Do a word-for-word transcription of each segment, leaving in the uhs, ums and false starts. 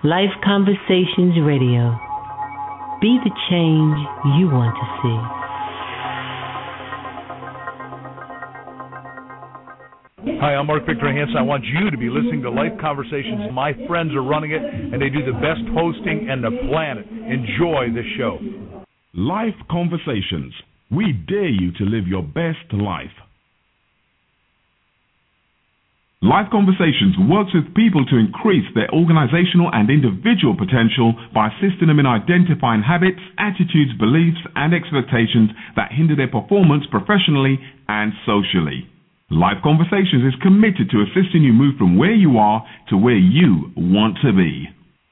Life Conversations Radio. Be the change you want to see. Hi, I'm Mark Victor Hansen. I want you to be listening to Life Conversations. My friends are running it, and they do the best hosting in the planet. Enjoy the show. Life Conversations. We dare you to live your best life. Life Conversations works with people to increase their organizational and individual potential by assisting them in identifying habits, attitudes, beliefs, and expectations that hinder their performance professionally and socially. Life Conversations is committed to assisting you move from where you are to where you want to be.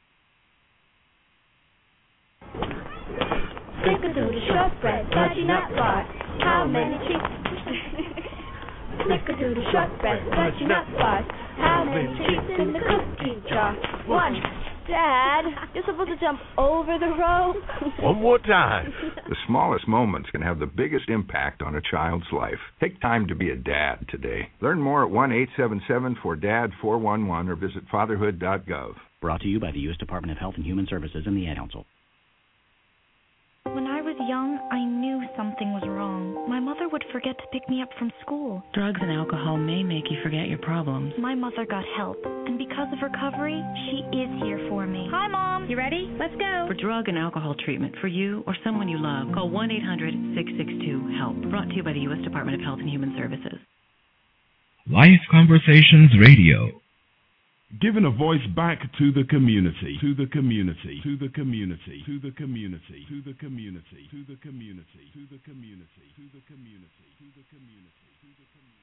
Snickerdoodle shortbread, fudgy nut bar. How many treats? Snickerdoodle shortbread, fudgy nut bars. How many treats in the cookie jar? One. Dad, you're supposed to jump over the rope. One more time. The smallest moments can have the biggest impact on a child's life. Take time to be a dad today. Learn more at one eight seven seven four D A D four one one or visit fatherhood dot gov. Brought to you by the U S Department of Health and Human Services and the Ad Council. When I was young, I knew something was wrong. My mother would forget to pick me up from school. Drugs and alcohol may make you forget your problems. My mother got help, and because of recovery, she is here for me. Hi, Mom. You ready? Let's go. For drug and alcohol treatment for you or someone you love, call one eight hundred six six two HELP. Brought to you by the U S Department of Health and Human Services. Life Conversations Radio. Giving a voice back to the community, to the community, to the community, to the community, to the community, to the community, to the community, to the community, to the community, to the community, to the community.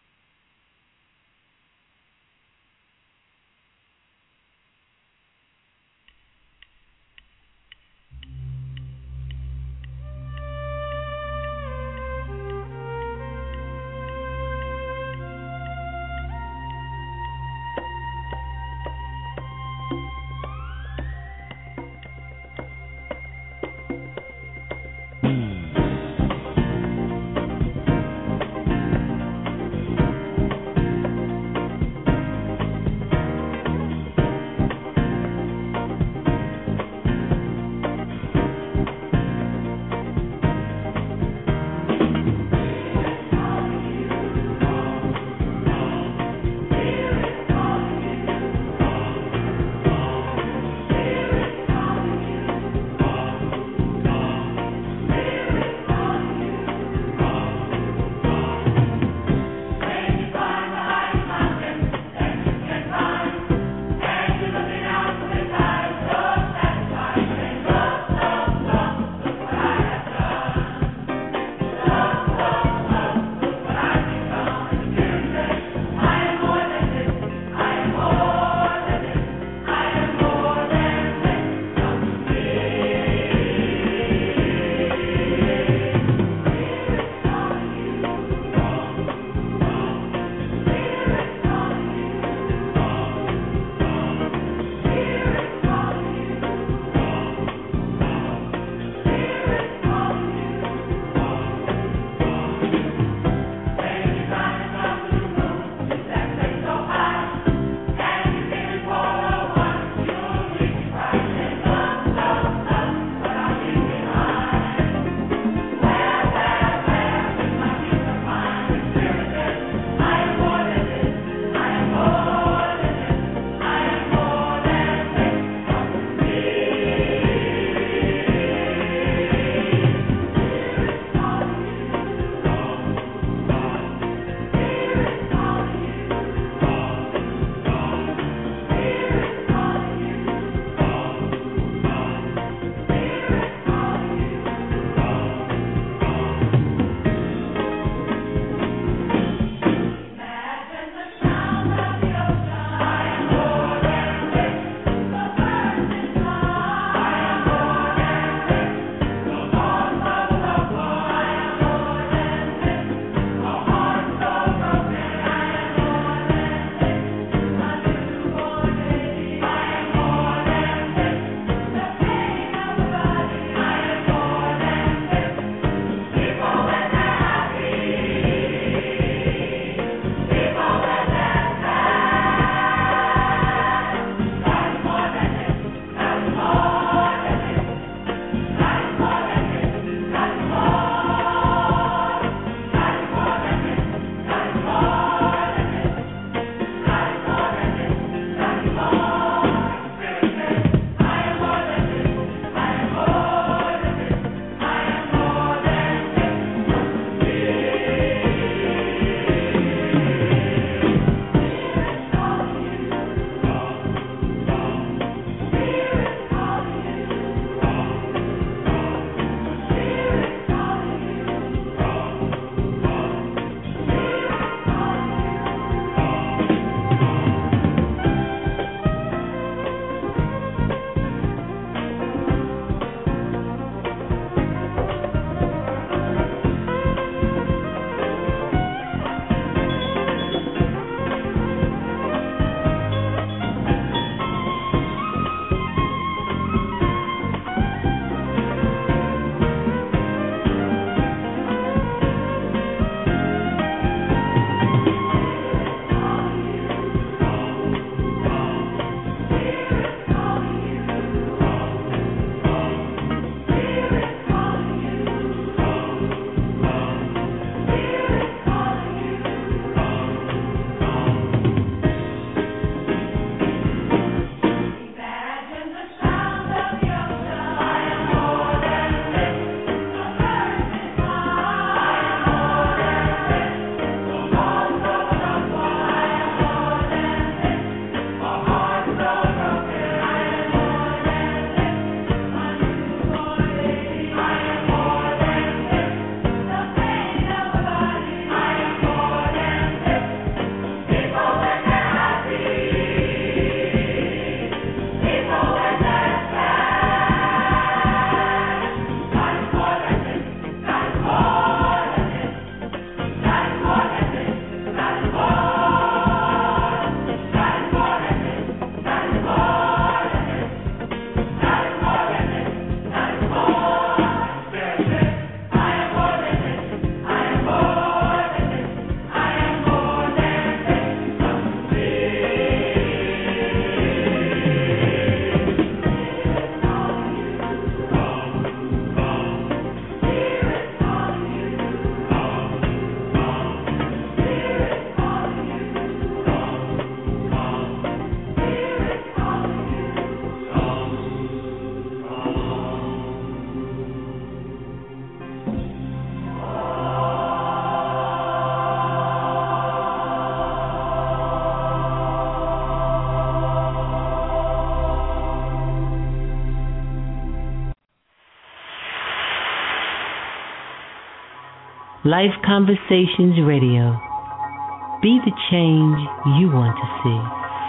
Life Conversations Radio. Be the change you want to see.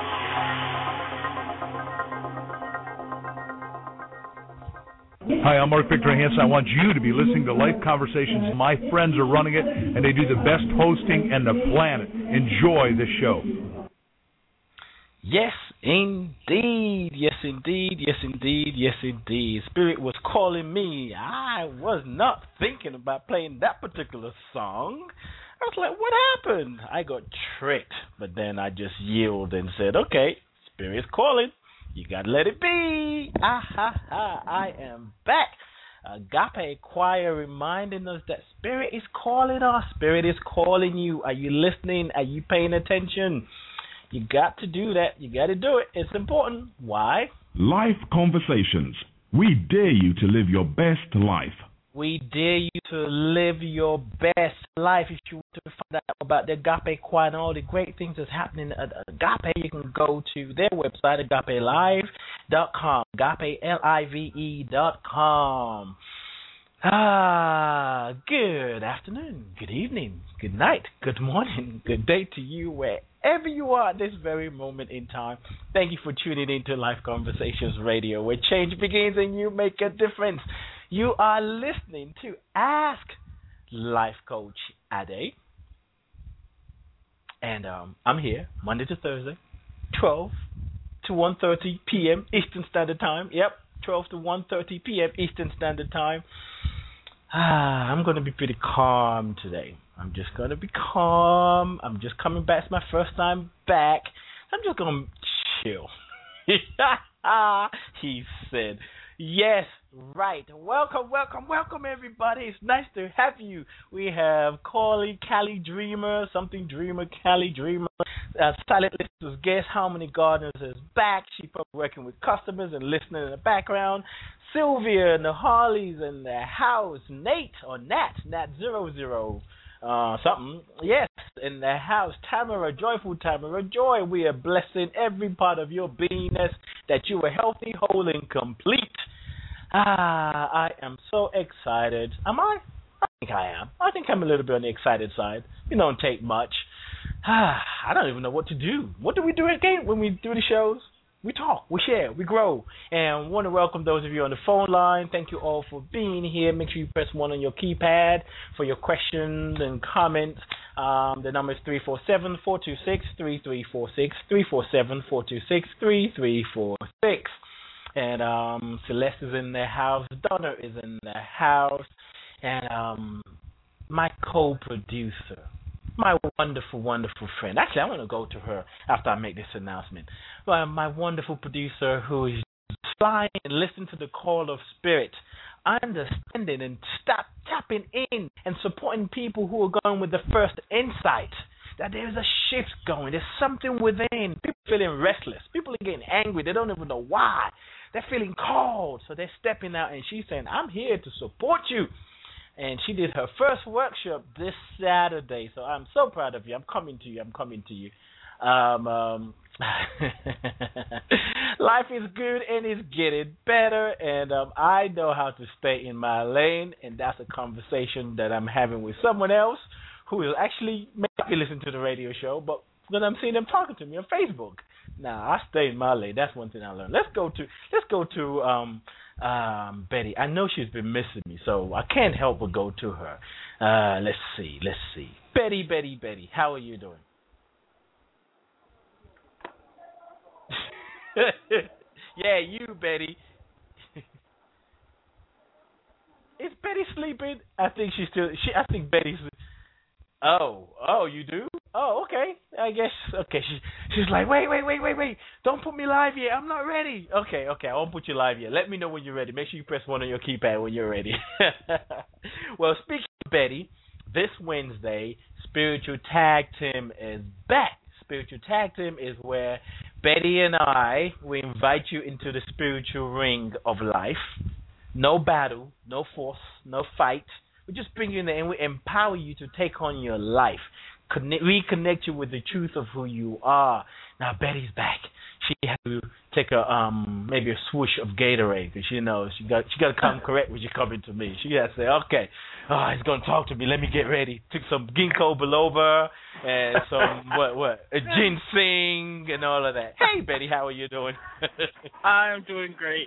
Hi, I'm Mark Victor Hansen. I want you to be listening to Life Conversations. My friends are running it, and they do the best hosting on the planet. Enjoy the show. Yes, indeed. Yes, indeed. Yes, indeed. Yes, indeed. Spirit was calling me. I was not thinking about playing that particular song. I was like, what happened? I got tricked. But then I just yielded and said, okay, Spirit's calling. You got to let it be. Ah, ha, ha. I am back. Agape Choir reminding us that Spirit is calling us. Spirit is calling you. Are you listening? Are you paying attention? You got to do that. You got to do it. It's important. Why? Life Conversations. We dare you to live your best life. We dare you to live your best life. If you want to find out about the Agape Choir and all the great things that's happening at Agape, you can go to their website, agape live dot com, agape, L I V E dot com. Ah, good afternoon, good evening, good night, good morning, good day to you wherever you are at this very moment in time. Thank you for tuning in to Life Conversations Radio, where change begins and you make a difference. You are listening to Ask Life Coach Ade. And um, I'm here Monday to Thursday, twelve to one thirty p.m. Eastern Standard Time. Yep, twelve to one thirty p.m. Eastern Standard Time. Ah, I'm going to be pretty calm today. I'm just going to be calm. I'm just coming back. It's my first time back. I'm just going to chill. He said, yes, right. Welcome, welcome, welcome, everybody. It's nice to have you. We have Callie, Callie Dreamer, something Dreamer, Callie Dreamer. Uh, Silent Listeners Guess Harmony Gardeners is back. She's probably working with customers and listening in the background. Sylvia and the Harleys in the house. Nate or Nat, Nat zero zero. Uh, something, yes, in the house. Tamara, joyful Tamara, joy. We are blessing every part of your beingness that you are healthy, whole, and complete. Ah, I am so excited. Am I? I think I am. I think I'm a little bit on the excited side. It don't take much. Ah, I don't even know what to do. What do we do again when we do the shows? We talk, we share, we grow. And I want to welcome those of you on the phone line. Thank you all for being here. Make sure you press one on your keypad for your questions and comments. Um, the number is three four seven, four two six, three three four six, three four seven, four two six, three three four six. And um, Celeste is in the house. Donna is in the house. And um, my co-producer, my wonderful, wonderful friend. Actually, I want to go to her after I make this announcement. Well, my wonderful producer who is flying and listening to the call of spirit, understanding and stop tapping in and supporting people who are going with the first insight that there's a shift going. There's something within. People feeling restless. People are getting angry. They don't even know why. They're feeling called. So they're stepping out, and she's saying, I'm here to support you. And she did her first workshop this Saturday. So I'm so proud of you. I'm coming to you. I'm coming to you. Um, um, life is good and it's getting better. And um, I know how to stay in my lane. And that's a conversation that I'm having with someone else who will actually make me listen to the radio show. But then I'm seeing them talking to me on Facebook. Now, I stay in my lane. That's one thing I learned. Let's go to, let's go to, um, Um, Betty. I know she's been missing me, so I can't help but go to her. Uh, let's see, let's see. Betty, Betty, Betty, how are you doing? Yeah, you, Betty. Is Betty sleeping? I think she's still. She. I think Betty's. Oh, oh, you do? Oh, okay. I guess. Okay. She, she's like, wait, wait, wait, wait, wait. Don't put me live yet. I'm not ready. Okay, okay. I won't put you live yet. Let me know when you're ready. Make sure you press one on your keypad when you're ready. Well, speaking of Betty, this Wednesday, Spiritual Tag Team is back. Spiritual Tag Team is where Betty and I, we invite you into the spiritual ring of life. No battle, no force, no fight. We just bring you in there and we empower you to take on your life. Connect, reconnect you with the truth of who you are. Now, Betty's back. she had to take a um maybe a swoosh of Gatorade because she knows she got she got to come correct when she coming to me. She had to say, okay, oh, he's gonna talk to me. Let me get ready. Took some ginkgo biloba and some what what a ginseng and all of that. Hey Betty, how are you doing? I'm doing great.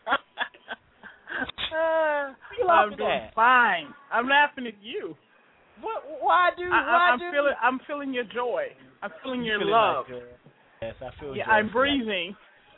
uh, I'm doing that? fine. I'm laughing at you. What? Why do? I, why I'm do? feeling. I'm feeling your joy. I'm feeling your feeling love. Like, uh, yes, I feel. Yeah, I'm breathing.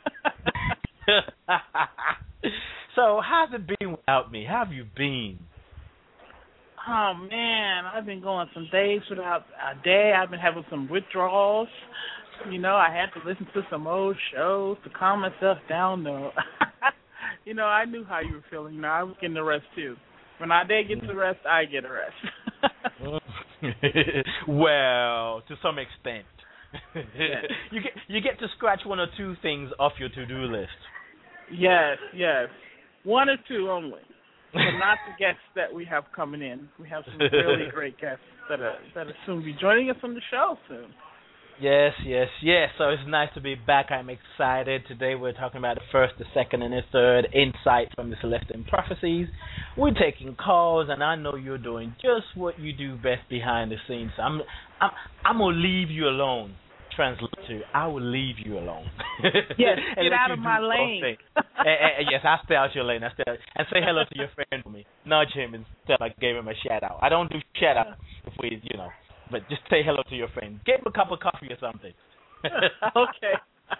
So, how's it been without me? How have you been? Oh man, I've been going some days without a day. I've been having some withdrawals. You know, I had to listen to some old shows to calm myself down. Though, you know, I knew how you were feeling. You know, I was getting the rest too. When I day gets the rest, I get a rest. Well, to some extent. Yes. You get you get to scratch one or two things off your to-do list. Yes, yes. One or two only. But not the guests that we have coming in. We have some really great guests that are that are soon be joining us on the show soon. Yes, yes, yes. So it's nice to be back. I'm excited. Today we're talking about the first, the second, and the third insight from the Celestine Prophecies. We're taking calls, and I know you're doing just what you do best behind the scenes. So I'm, I'm, I'm gonna leave you alone. Translate to, I will leave you alone. Yes, get out of my lane. and, and, yes, I'll stay out your lane. I stay out, and say hello to your friend for me. Nudge him and tell I gave him a shout out. I don't do shout out if we, you know. But just say hello to your friend. Give him a cup of coffee or something. Okay.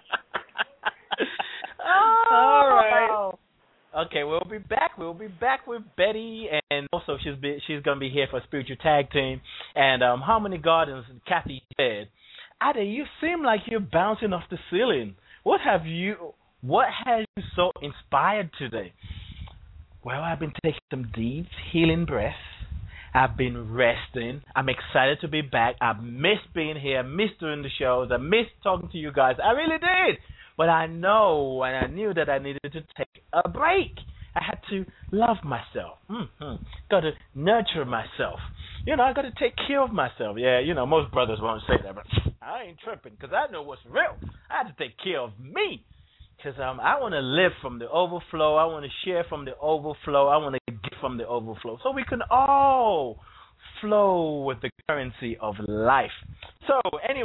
Oh. All right. Okay, we'll be back. We'll be back with Betty, and also she's be, she's gonna be here for a spiritual tag team. And um, Harmony Gardens, Kathy said, Ada, you seem like you're bouncing off the ceiling. What have you? What has you so inspired today? Well, I've been taking some deep healing breaths. I've been resting. I'm excited to be back. I've missed being here. I missed doing the shows. I missed talking to you guys. I really did. But I know and I knew that I needed to take a break. I had to love myself. Mm-hmm. Got to nurture myself. You know, I got to take care of myself. Yeah, you know, most brothers won't say that, but I ain't tripping because I know what's real. I had to take care of me because um, I want to live from the overflow. I want to share from the overflow. I want to give from the overflow so we can all flow with the currency of life. So, anyway,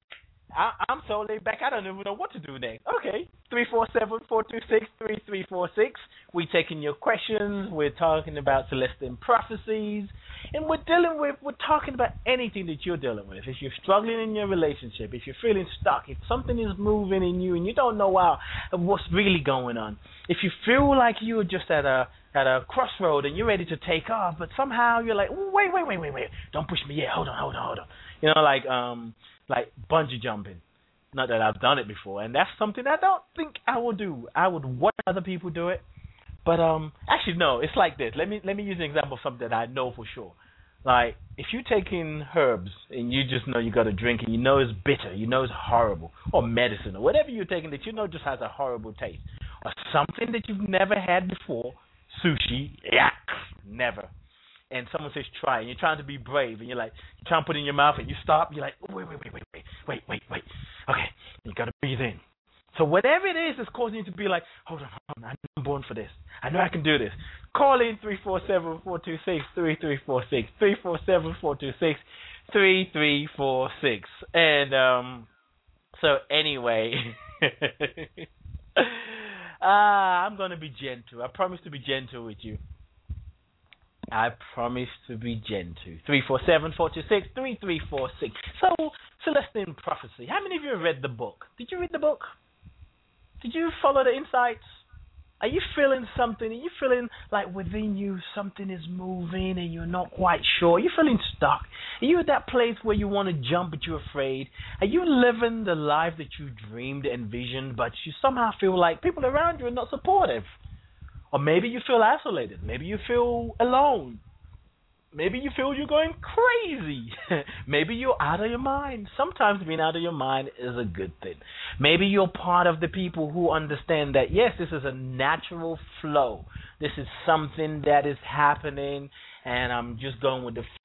I, I'm so laid back, I don't even know what to do next. Okay, three four seven, four two six, three three four six. We're taking your questions. We're talking about Celestine Prophecies. And we're dealing with, we're talking about anything that you're dealing with. If you're struggling in your relationship, if you're feeling stuck, if something is moving in you and you don't know how, what's really going on, if you feel like you're just at a at a crossroad and you're ready to take off, but somehow you're like, wait, wait, wait, wait, wait, don't push me yet. Hold on, hold on, hold on. You know, like um, like bungee jumping. Not that I've done it before, and that's something I don't think I will do. I would watch other people do it. But um, actually, no. It's like this. Let me let me use an example of something that I know for sure. Like if you're taking herbs and you just know you got to drink and you know it's bitter, you know it's horrible, or medicine or whatever you're taking that you know just has a horrible taste, or something that you've never had before, sushi, yeah, never. And someone says try, and you're trying to be brave, and you're like you're trying to put it in your mouth, and you stop. You're like, oh, wait, wait, wait, wait, wait, wait, wait, wait. Okay, you got to breathe in. So whatever it is that's causing you to be like, hold on, hold on, I'm born for this. I know I can do this. Call in three four seven, four two six, three three four six, three four seven, four two six, three three four six. And um, so anyway, uh, I'm going to be gentle. I promise to be gentle with you. I promise to be gentle. three four seven, four two six, three three four six. So, Celestine Prophecy. How many of you read the book? Did you read the book? Did you follow the insights? Are you feeling something? Are you feeling like within you something is moving and you're not quite sure? Are you feeling stuck? Are you at that place where you want to jump but you're afraid? Are you living the life that you dreamed and envisioned but you somehow feel like people around you are not supportive? Or maybe you feel isolated. Maybe you feel alone. Maybe you feel you're going crazy. Maybe you're out of your mind. Sometimes being out of your mind is a good thing. Maybe you're part of the people who understand that, yes, this is a natural flow. This is something that is happening, and I'm just going with the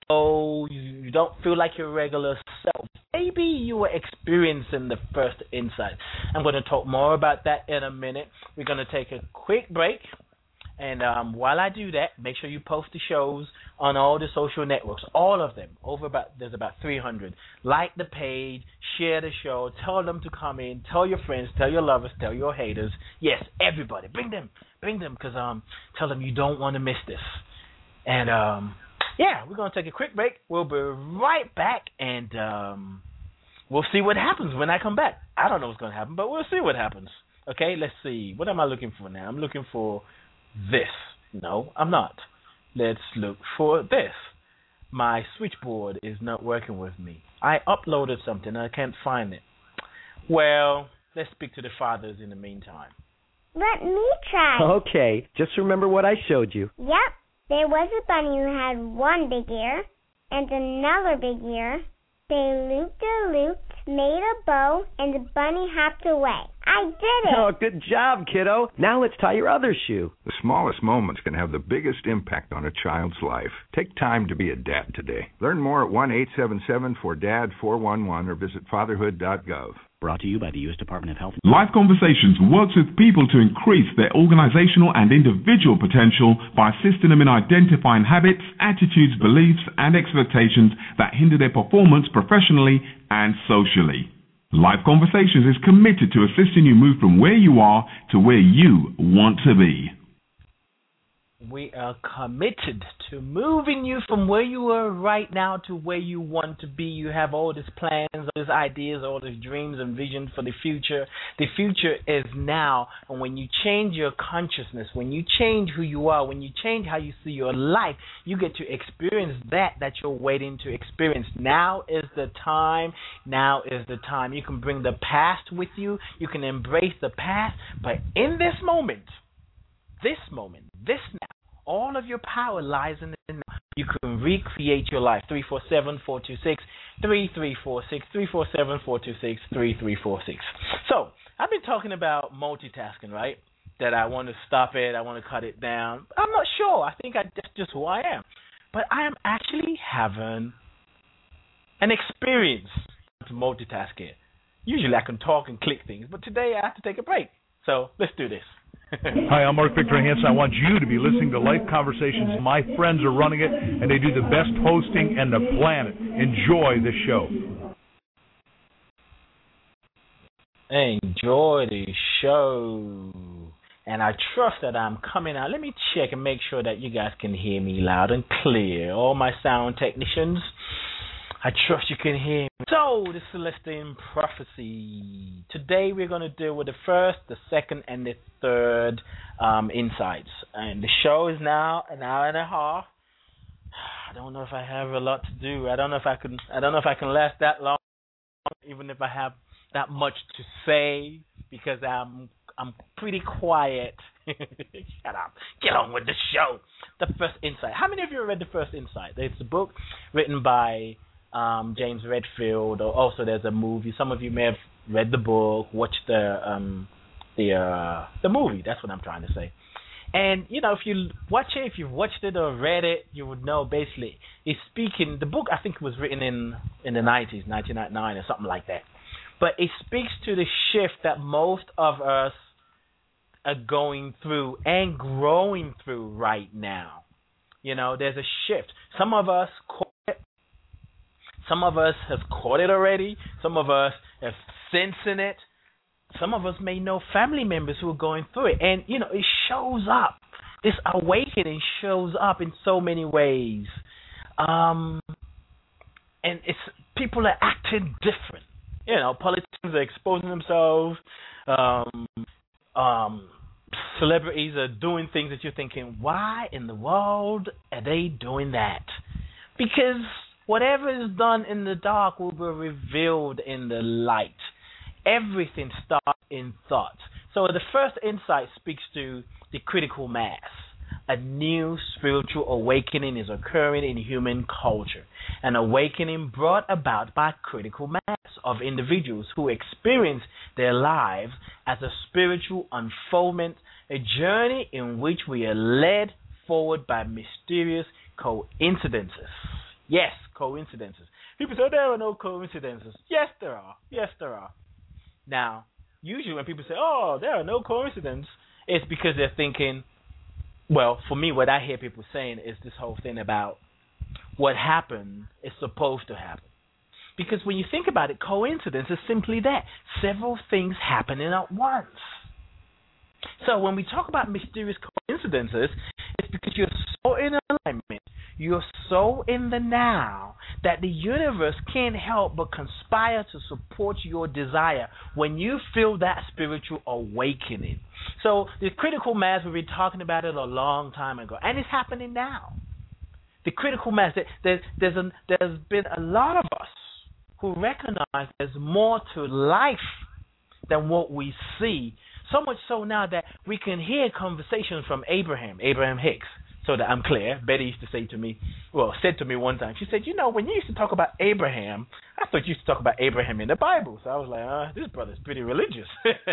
oh, you don't feel like your regular self. Maybe you were experiencing the first insight. I'm going to talk more about that in a minute. We're going to take a quick break. And um, while I do that, make sure you post the shows on all the social networks, all of them. Over about there's about three hundred. Like the page, share the show, tell them to come in, tell your friends, tell your lovers, tell your haters. Yes, everybody, bring them, bring them, because um, tell them you don't want to miss this. And um, yeah, we're gonna take a quick break. We'll be right back, and um, we'll see what happens when I come back. I don't know what's gonna happen, but we'll see what happens. Okay, let's see. What am I looking for now? I'm looking for this. No, I'm not. Let's look for this. My switchboard is not working with me. I uploaded something. I can't find it. Well, let's speak to the fathers in the meantime. Let me try. Okay, just remember what I showed you. Yep. There was a bunny who had one big ear and another big ear. They looped a loop, made a bow, and the bunny hopped away. I did it! Oh, good job, kiddo. Now let's tie your other shoe. The smallest moments can have the biggest impact on a child's life. Take time to be a dad today. Learn more at one eight seven seven four D A D four one one or visit fatherhood dot gov. Brought to you by the U S Department of Health. Life Conversations works with people to increase their organizational and individual potential by assisting them in identifying habits, attitudes, beliefs, and expectations that hinder their performance professionally and socially. Life Conversations is committed to assisting you move from where you are to where you want to be. We are committed to moving you from where you are right now to where you want to be. You have all these plans, all these ideas, all these dreams and visions for the future. The future is now. And when you change your consciousness, when you change who you are, when you change how you see your life, you get to experience that that you're waiting to experience. Now is the time. Now is the time. You can bring the past with you. You can embrace the past. But in this moment, this moment, this now, all of your power lies in the now. You can recreate your life. three four seven, four two six, three three four six, three four seven, four two six, three three four six. So, I've been talking about multitasking, right? That I want to stop it, I want to cut it down. I'm not sure. I think I, that's just who I am. But I am actually having an experience to multitask it. Usually I can talk and click things, but today I have to take a break. So, let's do this. Hi, I'm Mark Victor Hansen. I want you to be listening to Life Conversations. My friends are running it, and they do the best hosting on the planet. Enjoy the show. Enjoy the show. And I trust that I'm coming out. Let me check and make sure that you guys can hear me loud and clear. All my sound technicians, I trust you can hear me. So, the Celestine Prophecy. Today we're going to deal with the first, the second, and the third um, insights. And the show is now an hour and a half. I don't know if I have a lot to do. I don't know if I can. I don't know if I can last that long, even if I have that much to say, because I'm I'm pretty quiet. Shut up. Get on with the show. The first insight. How many of you have read the first insight? It's a book written by Um, James Redfield, or also there's a movie. Some of you may have read the book, watched the um, the uh, the movie. That's what I'm trying to say. And you know, if you watch it, if you've watched it or read it, you would know. Basically, it's speaking. The book I think was written in in the nineties, nineteen ninety-nine or something like that. But it speaks to the shift that most of us are going through and growing through right now. You know, there's a shift. Some of us. Some of us have caught it already. Some of us have sensing it. Some of us may know family members who are going through it. And, you know, it shows up. This awakening shows up in so many ways. Um, and it's people are acting different. You know, politicians are exposing themselves. Um, um, celebrities are doing things that you're thinking, why in the world are they doing that? Because whatever is done in the dark will be revealed in the light. Everything starts in thought. So the first insight speaks to the critical mass. A new spiritual awakening is occurring in human culture. An awakening brought about by critical mass of individuals who experience their lives as a spiritual unfoldment, a journey in which we are led forward by mysterious coincidences. Yes, coincidences. People say, there are no coincidences. Yes, there are. Yes, there are. Now, usually when people say, oh, there are no coincidences, it's because they're thinking, well, for me, what I hear people saying is this whole thing about what happened is supposed to happen. Because when you think about it, coincidence is simply that. Several things happening at once. So when we talk about mysterious coincidences, it's because you're so in alignment, you're so in the now, that the universe can't help but conspire to support your desire when you feel that spiritual awakening. So the critical mass, we've been talking about it a long time ago, and it's happening now. The critical mass, there's, there's, a, there's been a lot of us who recognize there's more to life than what we see. So much so now that we can hear conversations from Abraham, Abraham Hicks, so that I'm clear. Betty used to say to me, well, said to me one time, she said, you know, when you used to talk about Abraham, I thought you used to talk about Abraham in the Bible. So I was like, uh, this brother's pretty religious.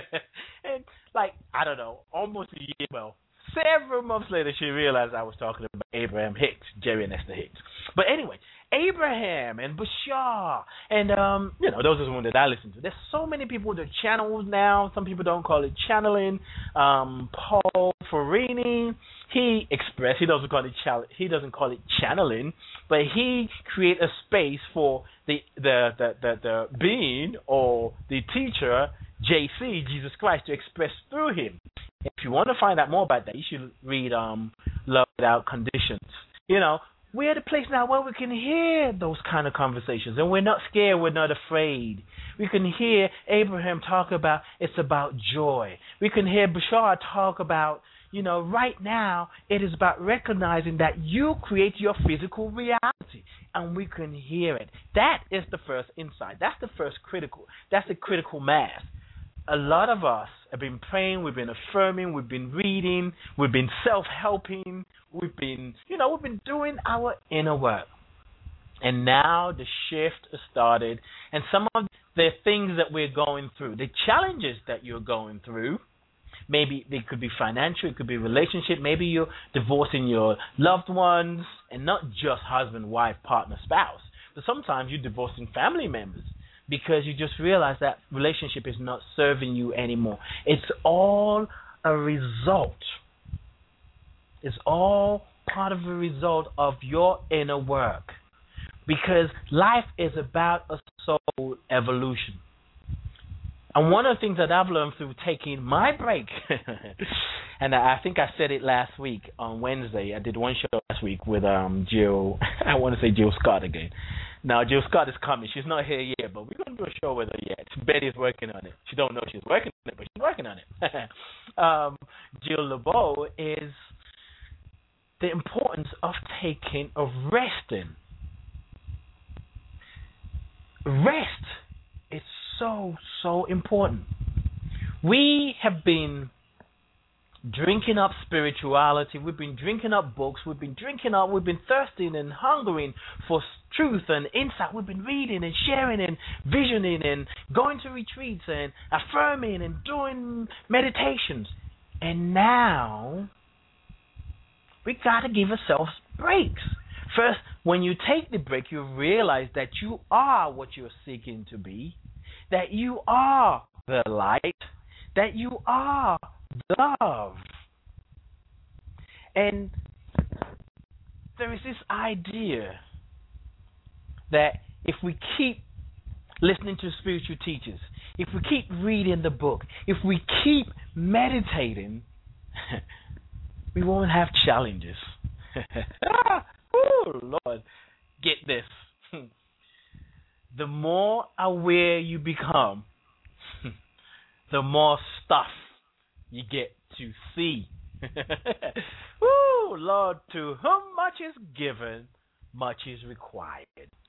And like, I don't know, almost a year, well, several months later, she realized I was talking about Abraham Hicks, Jerry and Esther Hicks. But anyway, Abraham and Bashar, and um, you know, those are the ones that I listen to. There's so many people that channels now. Some people don't call it channeling. Um, Paul Farini, he expressed he doesn't call it chal- he doesn't call it channeling, but he create a space for the the the the, the being or the teacher, J C, Jesus Christ, to express through him. If you want to find out more about that, you should read um, Love Without Conditions. You know, we're at a place now where we can hear those kind of conversations, and we're not scared, we're not afraid. We can hear Abraham talk about it's about joy. We can hear Bashar talk about, you know, right now it is about recognizing that you create your physical reality, and we can hear it. That is the first insight. That's the first critical. That's the critical mass. A lot of us have been praying, we've been affirming, we've been reading, we've been self-helping, we've been, you know, we've been doing our inner work. And now the shift has started, and some of the things that we're going through, the challenges that you're going through, maybe it could be financial, it could be relationship, maybe you're divorcing your loved ones, and not just husband, wife, partner, spouse, but sometimes you're divorcing family members, because you just realize that relationship is not serving you anymore. It's all a result. It's all part of a result of your inner work. Because life is about a soul evolution. And one of the things that I've learned through taking my break, and I think I said it last week on Wednesday, I did one show last week with um, Jill, I want to say Jill Scott again. Now, Jill Scott is coming. She's not here yet, but we're going to do a show with her yet. Betty's working on it. She don't know she's working on it, but she's working on it. um, Jill LeBeau is the importance of taking, of resting. Rest is so, so important. We have been drinking up spirituality, we've been drinking up books, we've been drinking up, we've been thirsting and hungering for truth and insight. We've been reading and sharing and visioning and going to retreats and affirming and doing meditations. And now we got to give ourselves breaks. First, when you take the break, you realize that you are what you're seeking to be, that you are the light, that you are love. And there is this idea that if we keep listening to spiritual teachers, if we keep reading the book, if we keep meditating, we won't have challenges. Oh, Lord, get this. The more aware you become, the more stuff you get to see. Ooh, Lord, to whom much is given, much is required.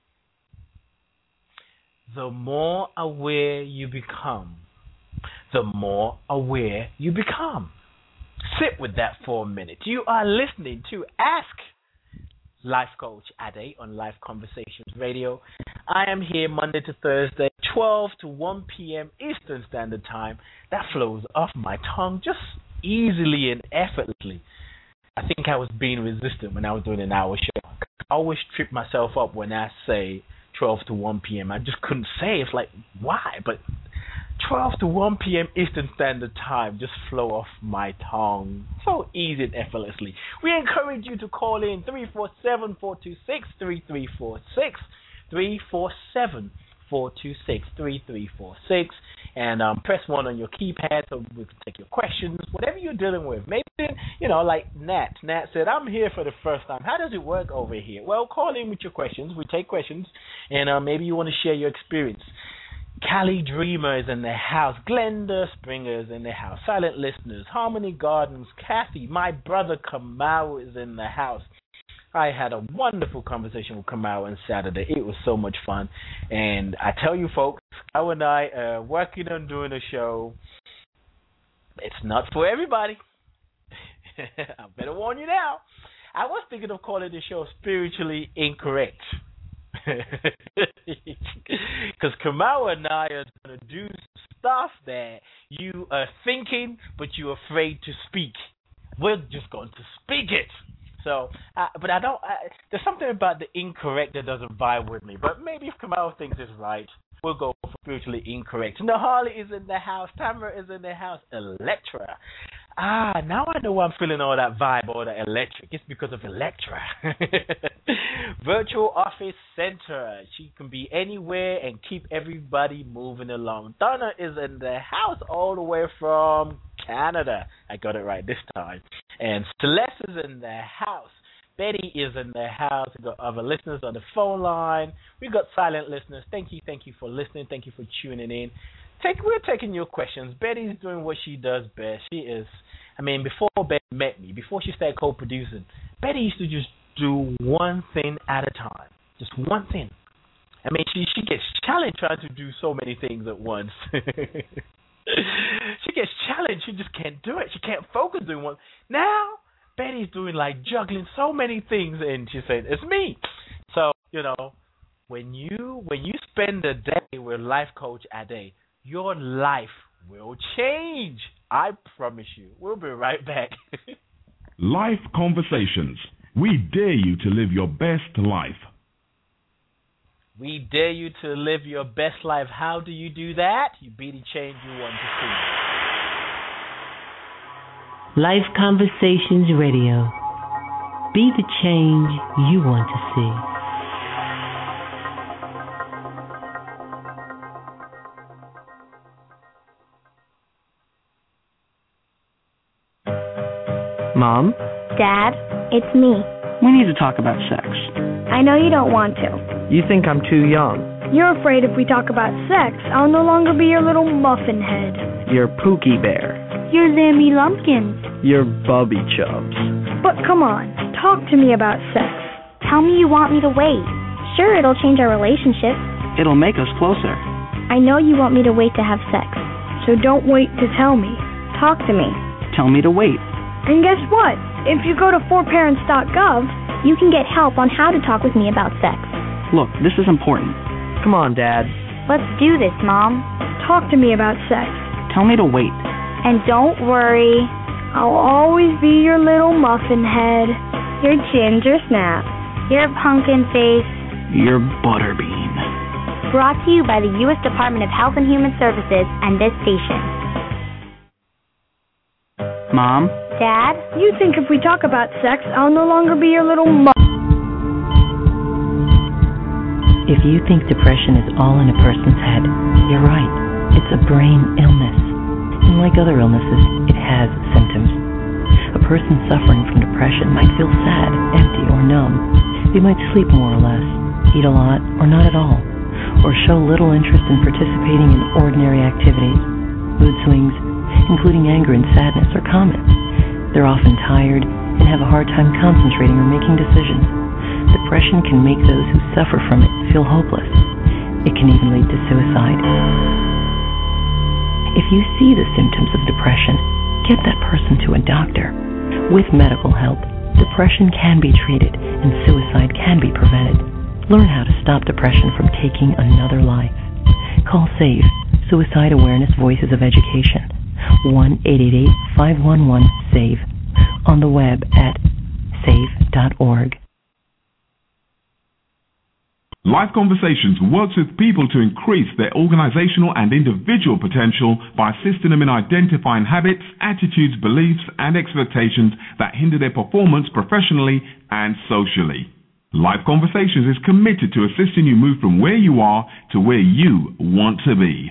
The more aware you become, the more aware you become. Sit with that for a minute. You are listening to Ask Life Coach Ade on Life Conversations Radio. I am here Monday to Thursday, twelve to one p.m. Eastern Standard Time. That flows off my tongue just easily and effortlessly. I think I was being resistant when I was doing an hour show. I always trip myself up when I say twelve to one p.m. I just couldn't say. It's like, why? But twelve to one p.m. Eastern Standard Time just flow off my tongue so easy and effortlessly. We encourage you to call in three four seven, four two six, three three four six, three four seven, four two six, three three four six, and um, press one on your keypad so we can take your questions, whatever you're dealing with. Maybe, you know, like Nat. Nat said, I'm here for the first time. How does it work over here? Well, call in with your questions. We take questions, and uh, maybe you want to share your experience. Cali Dreamer is in the house. Glenda Springer is in the house. Silent Listeners, Harmony Gardens, Kathy, my brother Kamau is in the house. I had a wonderful conversation with Kamau on Saturday. It was so much fun. And I tell you, folks, Kamau and I are working on doing a show. It's not for everybody. I better warn you now. I was thinking of calling the show Spiritually Incorrect. Because Kamau and I are going to do stuff that you are thinking, but you're afraid to speak. We're just going to speak it. So, uh, but I don't. I, there's something about the incorrect that doesn't vibe with me. But maybe if Kamau thinks it's right, we'll go for Spiritually Incorrect. Nahali is in the house. Tamara is in the house. Electra. Ah, now I know why I'm feeling all that vibe, all that electric. It's because of Electra. Virtual Office Center. She can be anywhere and keep everybody moving along. Donna is in the house all the way from Canada. I got it right this time. And Celeste is in the house. Betty is in the house. We've got other listeners on the phone line. We've got silent listeners. Thank you, thank you for listening. Thank you for tuning in. Take, we're taking your questions. Betty's doing what she does best. She is, I mean, before Betty met me, before she started co-producing, Betty used to just do one thing at a time. Just one thing. I mean, she, she gets challenged trying to do so many things at once. She gets challenged. She just can't do it. She can't focus doing one. Now, Betty's doing like juggling so many things, and she said, it's me. So, you know, when you when you spend a day with Life Coach Ade, your life will change. I promise you. We'll be right back. Life Conversations. We dare you to live your best life. We dare you to live your best life. How do you do that? You be the change you want to see. Life Conversations Radio. Be the change you want to see. Mom? Dad, it's me. We need to talk about sex. I know you don't want to. You think I'm too young. You're afraid if we talk about sex, I'll no longer be your little muffin head. You're Pookie Bear. You're Lammy Lumpkins. You're Bubby Chubs. But come on, talk to me about sex. Tell me you want me to wait. Sure, it'll change our relationship. It'll make us closer. I know you want me to wait to have sex. So don't wait to tell me. Talk to me. Tell me to wait. And guess what? If you go to four parents dot gov, you can get help on how to talk with me about sex. Look, this is important. Come on, Dad. Let's do this, Mom. Talk to me about sex. Tell me to wait. And don't worry. I'll always be your little muffin head. Your ginger snap. Your pumpkin face. Your butterbean. Brought to you by the U S Department of Health and Human Services and this station. Mom? Dad? You think if we talk about sex, I'll no longer be your little mu- If you think depression is all in a person's head, you're right. It's a brain illness. And like other illnesses, it has symptoms. A person suffering from depression might feel sad, empty, or numb. They might sleep more or less, eat a lot or not at all, or show little interest in participating in ordinary activities. Mood swings, including anger and sadness, are common. They're often tired and have a hard time concentrating or making decisions. Depression can make those who suffer from it feel hopeless. It can even lead to suicide. If you see the symptoms of depression, get that person to a doctor. With medical help, depression can be treated and suicide can be prevented. Learn how to stop depression from taking another life. Call SAVE, Suicide Awareness Voices of Education, one eight eight eight, five one one, SAVE, on the web at save dot org. Life Conversations works with people to increase their organizational and individual potential by assisting them in identifying habits, attitudes, beliefs, and expectations that hinder their performance professionally and socially. Life Conversations is committed to assisting you move from where you are to where you want to be.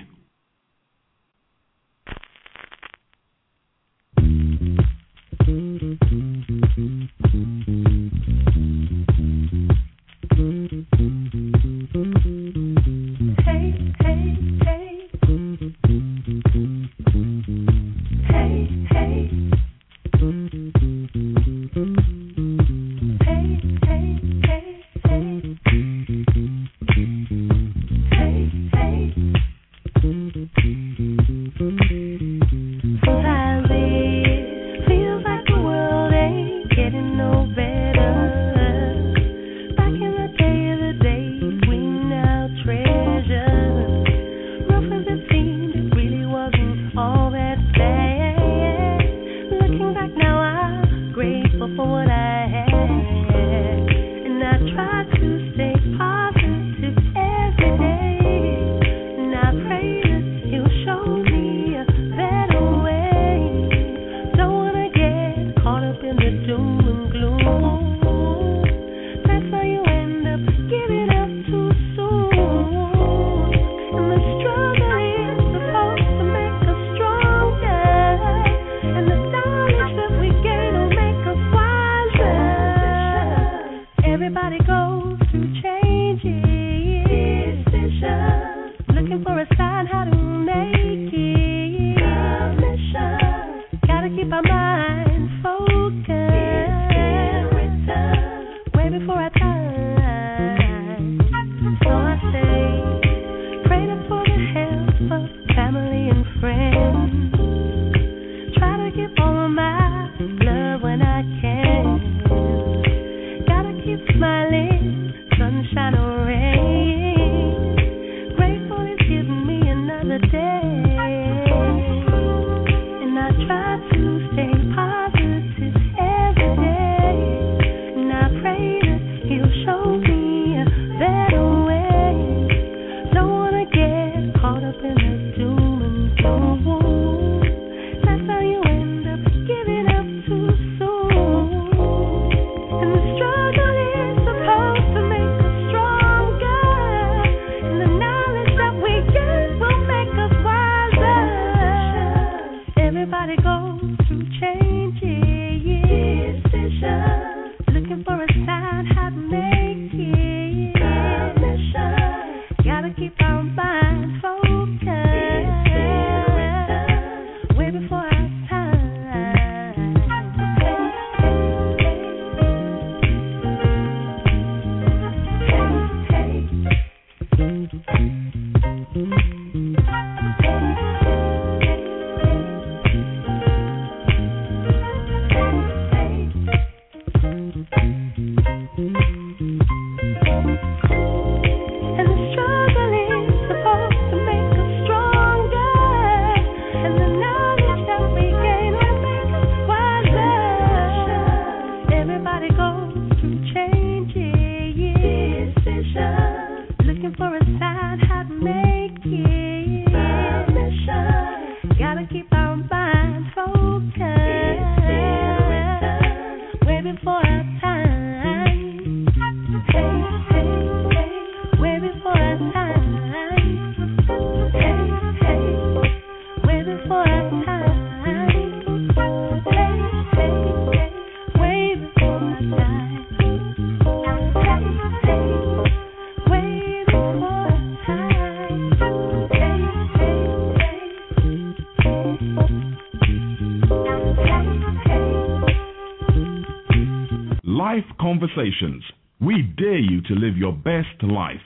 Life Conversations. We dare you to live your best life.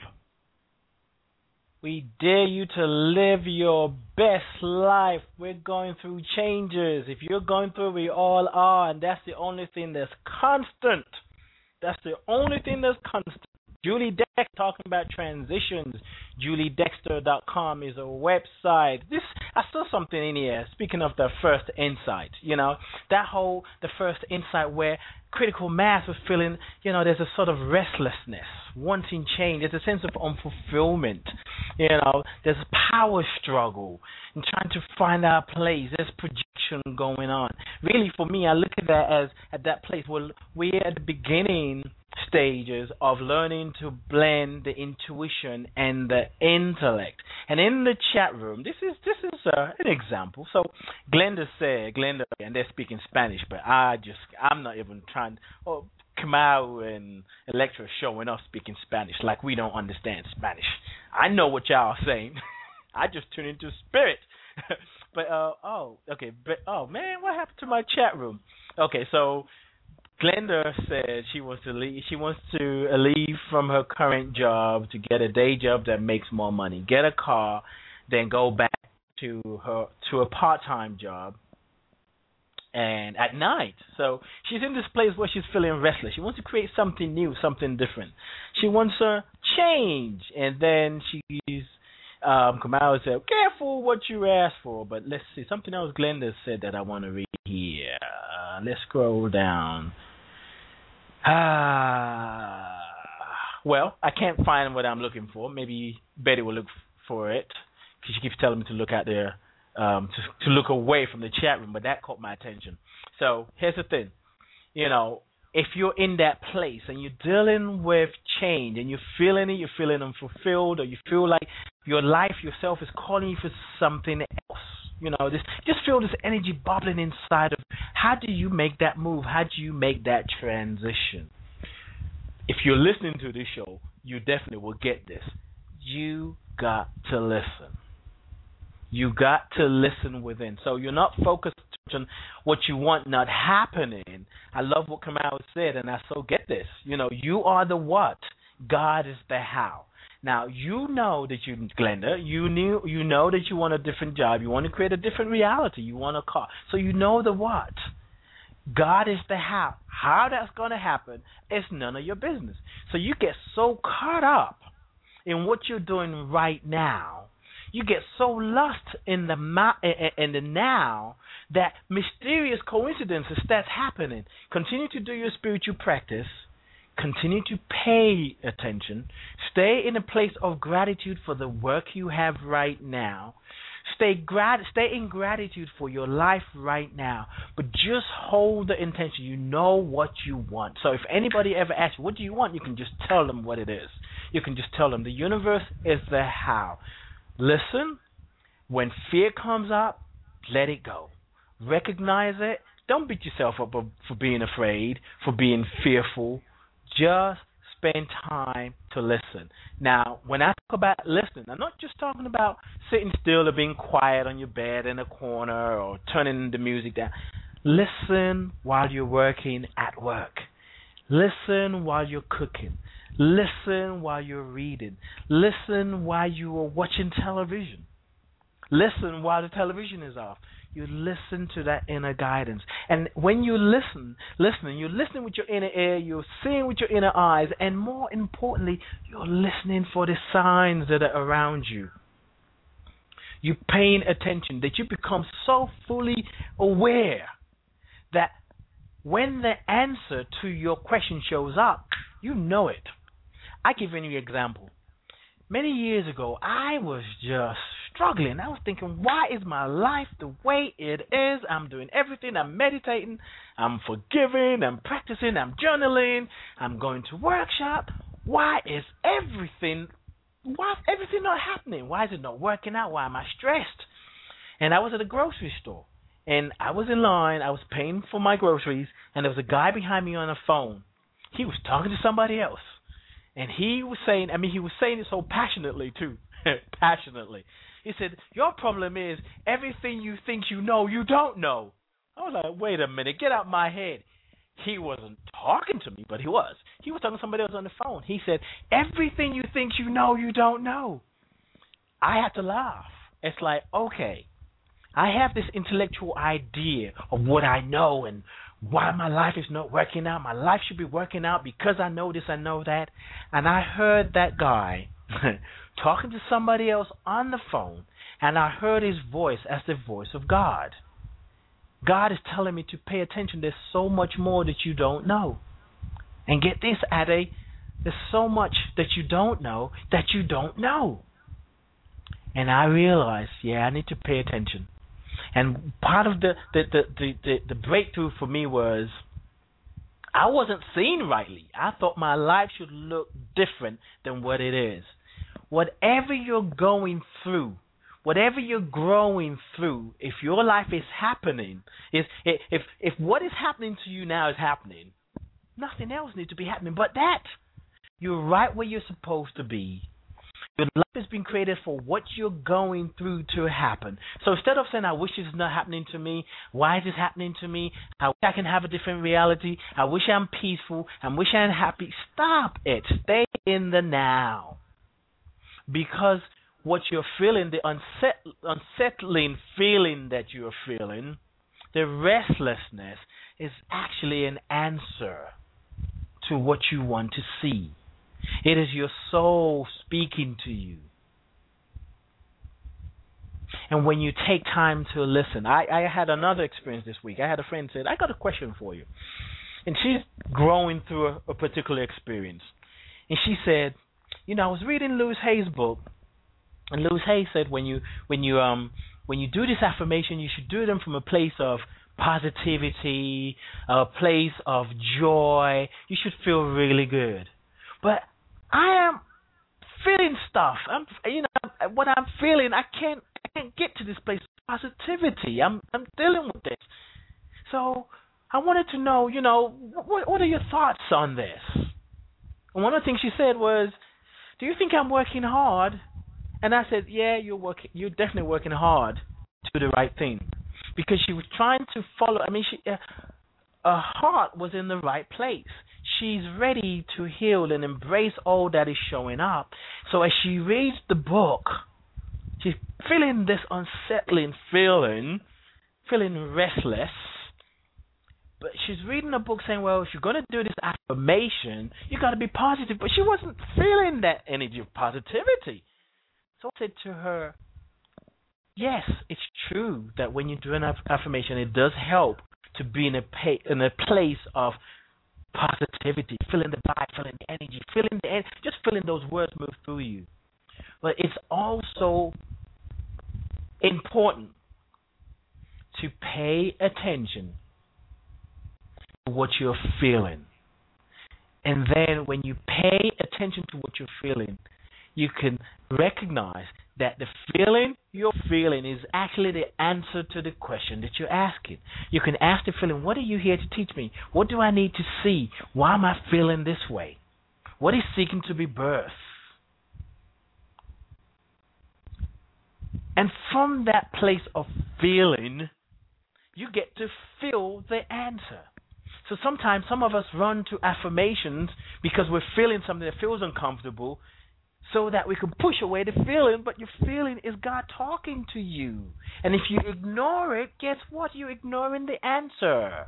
We dare you to live your best life. We're going through changes. If you're going through, we all are, and that's the only thing that's constant. That's the only thing that's constant. Julie Dexter talking about transitions. Julie Dexter dot com is a website. This I saw something in here. Speaking of the first insight, you know, that whole the first insight where critical mass was feeling, you know, there's a sort of restlessness, wanting change. There's a sense of unfulfillment. You know, there's a power struggle and trying to find our place. There's projection going on. Really, for me, I look at that as at that place where we're at the beginning stages of learning to blend the intuition and the intellect. And in the chat room, this is this is uh, an example. So Glenda said, Glenda, and they're speaking Spanish, but I just I'm not even trying. Oh, Kamau and Electra showing us speaking Spanish like we don't understand Spanish. I know what y'all are saying. I just tune into spirit. But uh oh okay, but oh man, what happened to my chat room? Okay, so Glenda said she wants to leave. She wants to leave from her current job to get a day job that makes more money, get a car, then go back to her to a part-time job, and at night. So she's in this place where she's feeling restless. She wants to create something new, something different. She wants a change, and then she's um, come out and said, "Careful what you ask for." But let's see something else Glenda said that I want to read here. Uh, let's scroll down. Ah, well, I can't find what I'm looking for. Maybe Betty will look for it because she keeps telling me to look out there, um, to, to look away from the chat room. But that caught my attention. So here's the thing, you know, if you're in that place and you're dealing with change and you're feeling it, you're feeling unfulfilled, or you feel like your life yourself is calling you for something else. You know, this just feel this energy bubbling inside of. How do you make that move? How do you make that transition? If you're listening to this show, you definitely will get this. You got to listen. You got to listen within. So you're not focused on what you want not happening. I love what Kamau said, and I so get this. You know, you are the what. God is the how. Now, you know that you, Glenda, you knew, you know that you want a different job. You want to create a different reality. You want a car. So you know the what. God is the how. How that's going to happen is none of your business. So you get so caught up in what you're doing right now. You get so lost in the ma- in the now that mysterious coincidences starts happening. Continue to do your spiritual practice. Continue to pay attention. Stay in a place of gratitude for the work you have right now. Stay grat- Stay in gratitude for your life right now. But just hold the intention. You know what you want. So if anybody ever asks you, what do you want? You can just tell them what it is. You can just tell them the universe is the how. Listen. When fear comes up, let it go. Recognize it. Don't beat yourself up for being afraid, for being fearful. Just spend time to listen. Now, when I talk about listening, I'm not just talking about sitting still or being quiet on your bed in a corner or turning the music down. Listen while you're working at work. Listen while you're cooking. Listen while you're reading. Listen while you are watching television. Listen while the television is off. You listen to that inner guidance. And when you listen, listening, you're listening with your inner ear, you're seeing with your inner eyes, and more importantly, you're listening for the signs that are around you. You're paying attention, that you become so fully aware that when the answer to your question shows up, you know it. I give you an example. Many years ago, I was just struggling. I was thinking, why is my life the way it is? I'm doing everything. I'm meditating. I'm forgiving. I'm practicing. I'm journaling. I'm going to workshop. Why is everything, why is everything not happening? Why is it not working out? Why am I stressed? And I was at a grocery store, and I was in line. I was paying for my groceries, and there was a guy behind me on a phone. He was talking to somebody else. And he was saying, I mean, he was saying it so passionately, too. passionately. He said, your problem is everything you think you know, you don't know. I was like, wait a minute, get out my head. He wasn't talking to me, but he was. He was talking to somebody else on the phone. He said, everything you think you know, you don't know. I had to laugh. It's like, okay, I have this intellectual idea of what I know and why my life is not working out. My life should be working out because I know this, I know that. And I heard that guy talking to somebody else on the phone, and I heard his voice as the voice of God. God is telling me to pay attention. There's so much more that you don't know. And get this, Ade, there's so much that you don't know that you don't know. And I realized, yeah, I need to pay attention. And part of the the, the, the, the, the breakthrough for me was I wasn't seeing rightly. I thought my life should look different than what it is. Whatever you're going through, whatever you're growing through, if your life is happening, if if if what is happening to you now is happening, nothing else needs to be happening but that. You're right where you're supposed to be. Your life has been created for what you're going through to happen. So instead of saying, I wish this is not happening to me, why is this happening to me, I wish I can have a different reality, I wish I'm peaceful, I wish I'm happy, stop it. Stay in the now. Because what you're feeling, the unset- unsettling feeling that you're feeling, the restlessness, is actually an answer to what you want to see. It is your soul speaking to you. And when you take time to listen, I, I had another experience this week. I had a friend say, I got a question for you. And she's growing through a, a particular experience. And she said, you know, I was reading Louise Hay's book, and Louise Hay said when you when you um when you do this affirmation, you should do them from a place of positivity, a place of joy. You should feel really good. But I am feeling stuff. I'm, you know, what I'm feeling. I can't, I can't get to this place of positivity. I'm, I'm dealing with this. So I wanted to know, you know, what, what are your thoughts on this? And one of the things she said was, "Do you think I'm working hard?" And I said, "Yeah, you're working. You're definitely working hard to do the right thing," because she was trying to follow. I mean, she, uh, her heart was in the right place. She's ready to heal and embrace all that is showing up. So as she reads the book, she's feeling this unsettling feeling, feeling restless. But she's reading a book saying, well, if you're going to do this affirmation, you got to be positive. But she wasn't feeling that energy of positivity. So I said to her, yes, it's true that when you do an affirmation, it does help to be in a, pay, in a place of positivity, feeling the vibe, feeling the energy, feeling the en- just feeling those words move through you. But it's also important to pay attention to what you're feeling. And then when you pay attention to what you're feeling, you can recognize that the feeling you're feeling is actually the answer to the question that you're asking. You can ask the feeling, what are you here to teach me? What do I need to see? Why am I feeling this way? What is seeking to be birthed? And from that place of feeling, you get to feel the answer. So sometimes some of us run to affirmations because we're feeling something that feels uncomfortable, so that we can push away the feeling, but your feeling is God talking to you. And if you ignore it, guess what? You're ignoring the answer.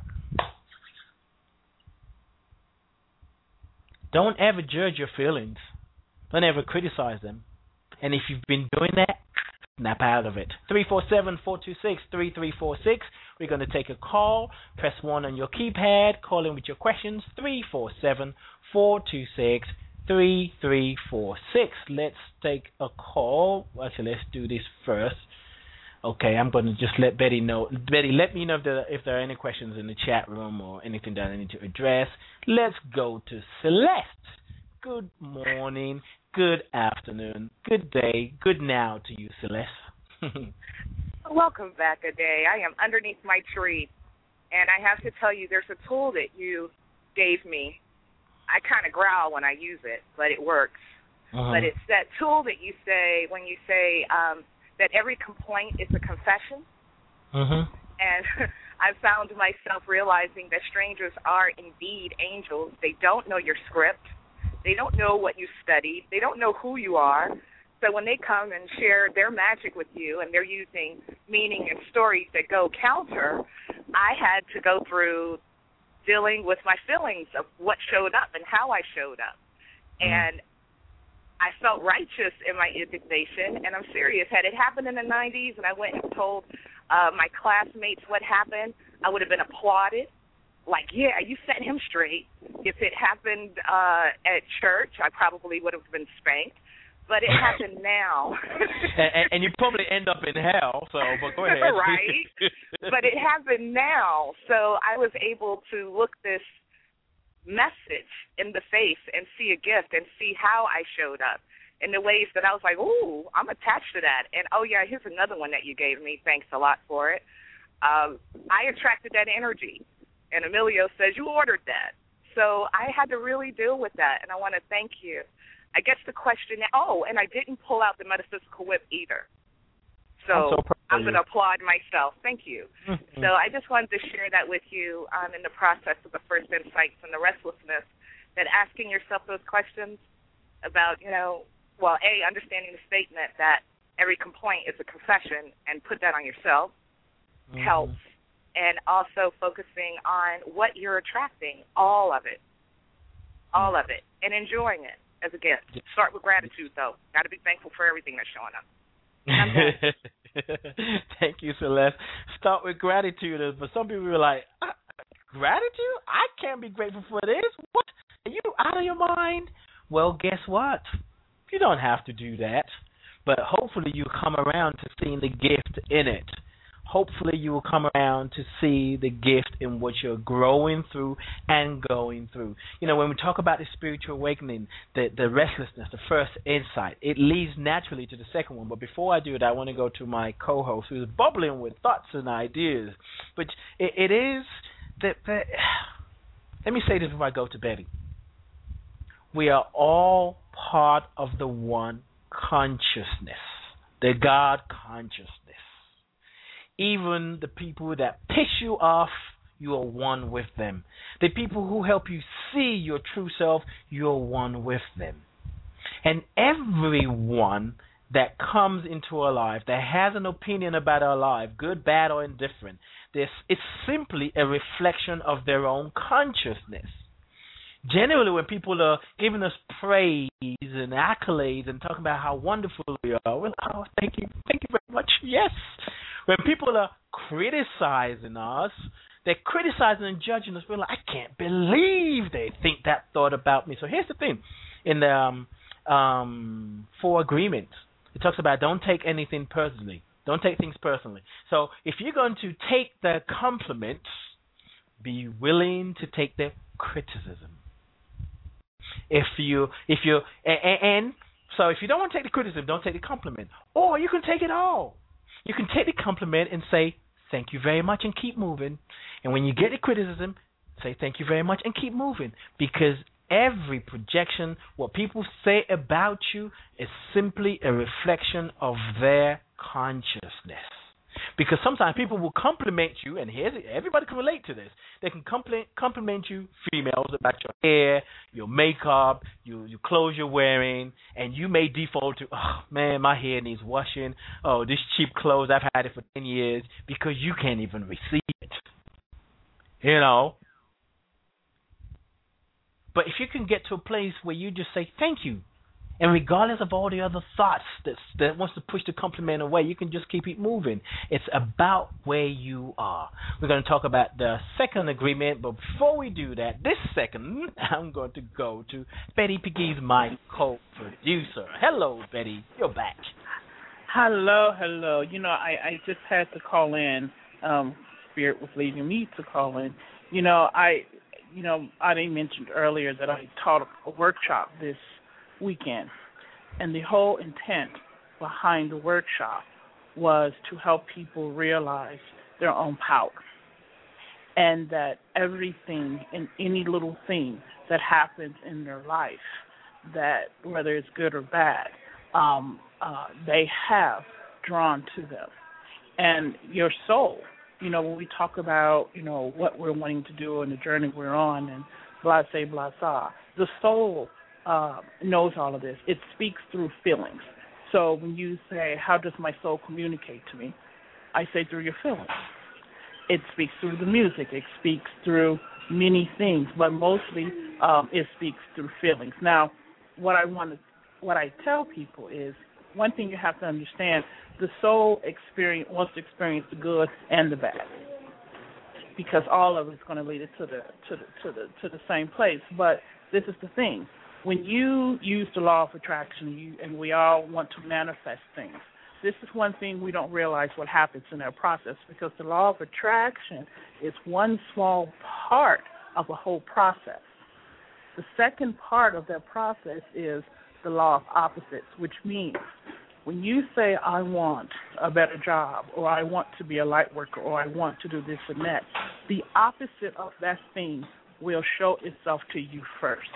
Don't ever judge your feelings. Don't ever criticize them. And if you've been doing that, snap out of it. three four seven, four two six, three three four six. We're going to take a call. Press one on your keypad. Call in with your questions. three four seven, four two six, three three four six. Let's take a call. Actually, let's do this first. Okay, I'm going to just let Betty know. Betty, let me know if there, if there are any questions in the chat room or anything that I need to address. Let's go to Celeste. Good morning, good afternoon, good day, good now to you, Celeste. Welcome back, Ade. I am underneath my tree, and I have to tell you, there's a tool that you gave me. I kind of growl when I use it, but it works. Uh-huh. But it's that tool that you say when you say um, that every complaint is a confession. Uh-huh. And I found myself realizing that strangers are indeed angels. They don't know your script. They don't know what you studied. They don't know who you are. So when they come and share their magic with you and they're using meaning and stories that go counter, I had to go through dealing with my feelings of what showed up and how I showed up. And I felt righteous in my indignation, and I'm serious. Had it happened in the nineties and I went and told uh, my classmates what happened, I would have been applauded. Like, yeah, you set him straight. If it happened uh, at church, I probably would have been spanked. But it happened now. and, and you probably end up in hell, so, but go ahead. Right. But it happened now, so I was able to look this message in the face and see a gift and see how I showed up in the ways that I was like, ooh, I'm attached to that. And, oh, yeah, here's another one that you gave me. Thanks a lot for it. Um, I attracted that energy. And Emilio says, you ordered that. So I had to really deal with that, and I want to thank you. I guess the question, oh, and I didn't pull out the metaphysical whip either. So, so I'm going to applaud myself. Thank you. Mm-hmm. So I just wanted to share that with you um, in the process of the first insights and the restlessness, that asking yourself those questions about, you know, well, A, understanding the statement that every complaint is a confession and put that on yourself mm-hmm. helps. And also focusing on what you're attracting, all of it, all of it, and enjoying it as a gift. Start with gratitude, though. Got to be thankful for everything that's showing up. Thank you, Celeste. Start with gratitude. But some people are like, uh, gratitude? I can't be grateful for this. What? Are you out of your mind? Well, guess what? You don't have to do that. But hopefully you come around to seeing the gift in it. Hopefully you will come around to see the gift in what you're growing through and going through. You know, when we talk about the spiritual awakening, the, the restlessness, the first insight, it leads naturally to the second one. But before I do that, I want to go to my co-host who is bubbling with thoughts and ideas. But it, it is that, that, let me say this before I go to Betty. We are all part of the one consciousness, the God consciousness. Even the people that piss you off, you are one with them. The people who help you see your true self, you're one with them. And everyone that comes into our life, that has an opinion about our life, good, bad, or indifferent, this it's simply a reflection of their own consciousness. Generally, when people are giving us praise and accolades and talking about how wonderful we are, well, oh, thank you, thank you very much, yes. When people are criticizing us, they're criticizing and judging us. We're like, I can't believe they think that thought about me. So here's the thing. In the um, um, Four Agreements, it talks about don't take anything personally. Don't take things personally. So if you're going to take the compliments, be willing to take the criticism. If you, if you, and, and so if you don't want to take the criticism, don't take the compliment. Or you can take it all. You can take the compliment and say, thank you very much, and keep moving. And when you get the criticism, say thank you very much and keep moving. Because every projection, what people say about you, is simply a reflection of their consciousness. Because sometimes people will compliment you, and here's everybody can relate to this. They can compliment compliment you, females, about your hair, your makeup, your, your clothes you're wearing, and you may default to, oh, man, my hair needs washing. Oh, this cheap clothes, I've had it for ten years, because you can't even receive it. You know? But if you can get to a place where you just say, thank you, and regardless of all the other thoughts that that wants to push the compliment away, you can just keep it moving. It's about where you are. We're going to talk about the second agreement, but before we do that, this second, I'm going to go to Betty Pegues, my co-producer. Hello, Betty. You're back. Hello, hello. You know, I, I just had to call in. Um, Spirit was leading me to call in. You know, I, you know, I mentioned earlier that I taught a workshop this weekend, and the whole intent behind the workshop was to help people realize their own power, and that everything and any little thing that happens in their life, that whether it's good or bad, um, uh, they have drawn to them. And your soul, you know, when we talk about, you know, what we're wanting to do and the journey we're on, and blase, blase, the soul Uh, knows all of this. It speaks through feelings. So when you say, how does my soul communicate to me? I say through your feelings. It speaks through the music. It speaks through many things, but mostly um, it speaks through feelings. Now, what I want to, what I tell people is, one thing you have to understand: the soul experience wants to experience the good and the bad, because all of it's going to lead it to the to the to the to the same place. But this is the thing: when you use the law of attraction, you, and we all want to manifest things, this is one thing we don't realize what happens in that process, because the law of attraction is one small part of a whole process. The second part of that process is the law of opposites, which means when you say, I want a better job, or I want to be a light worker, or I want to do this and that, the opposite of that thing will show itself to you first.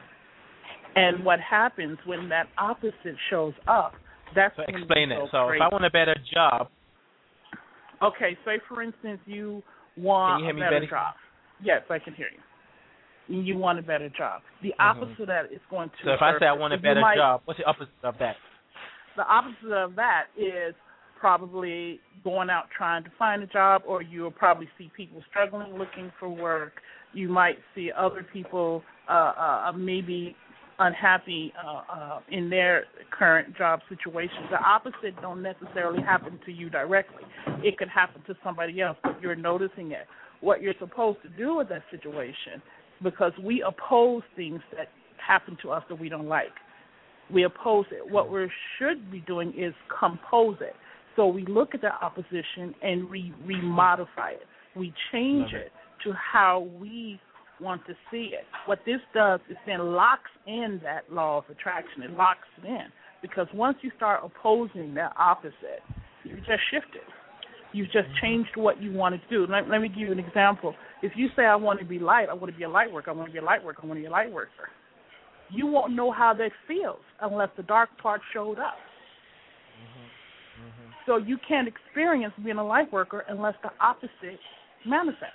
And what happens when that opposite shows up, that's so when explain you it. go So crazy. if I want a better job. Okay, say for instance you want Can you hear a me, better Betty? job. Yes, I can hear you. You want a better job. The opposite mm-hmm. of that is going to So if I say I want a better might, job, what's the opposite of that? The opposite of that is probably going out trying to find a job, or you'll probably see people struggling looking for work. You might see other people uh, uh, maybe unhappy uh, uh, in their current job situation. The opposite don't necessarily happen to you directly. It could happen to somebody else, but you're noticing it. What you're supposed to do with that situation, because we oppose things that happen to us that we don't like. We oppose it. What we should be doing is compose it. So we look at the opposition and we remodify it. We change it. it to how we want to see it. What this does is then locks in that law of attraction. It locks it in, because once you start opposing that opposite, you just shifted. You've just changed what you want to do. Let, let me give you an example. If you say, I want to be light, I want to be a light worker, I want to be a light worker, I want to be a light worker, you won't know how that feels unless the dark part showed up. Mm-hmm. Mm-hmm. So you can't experience being a light worker unless the opposite manifests.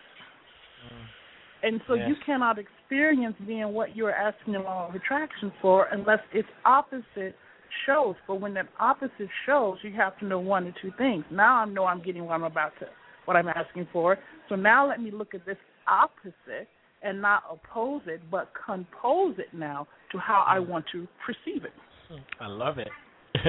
Mm. And so yes. you cannot experience being what you're asking the law of attraction for unless its opposite shows. But when that opposite shows, you have to know one or two things. Now I know I'm getting what I'm about to, what I'm asking for. So now let me look at this opposite and not oppose it, but compose it now to how I want to perceive it. I love it.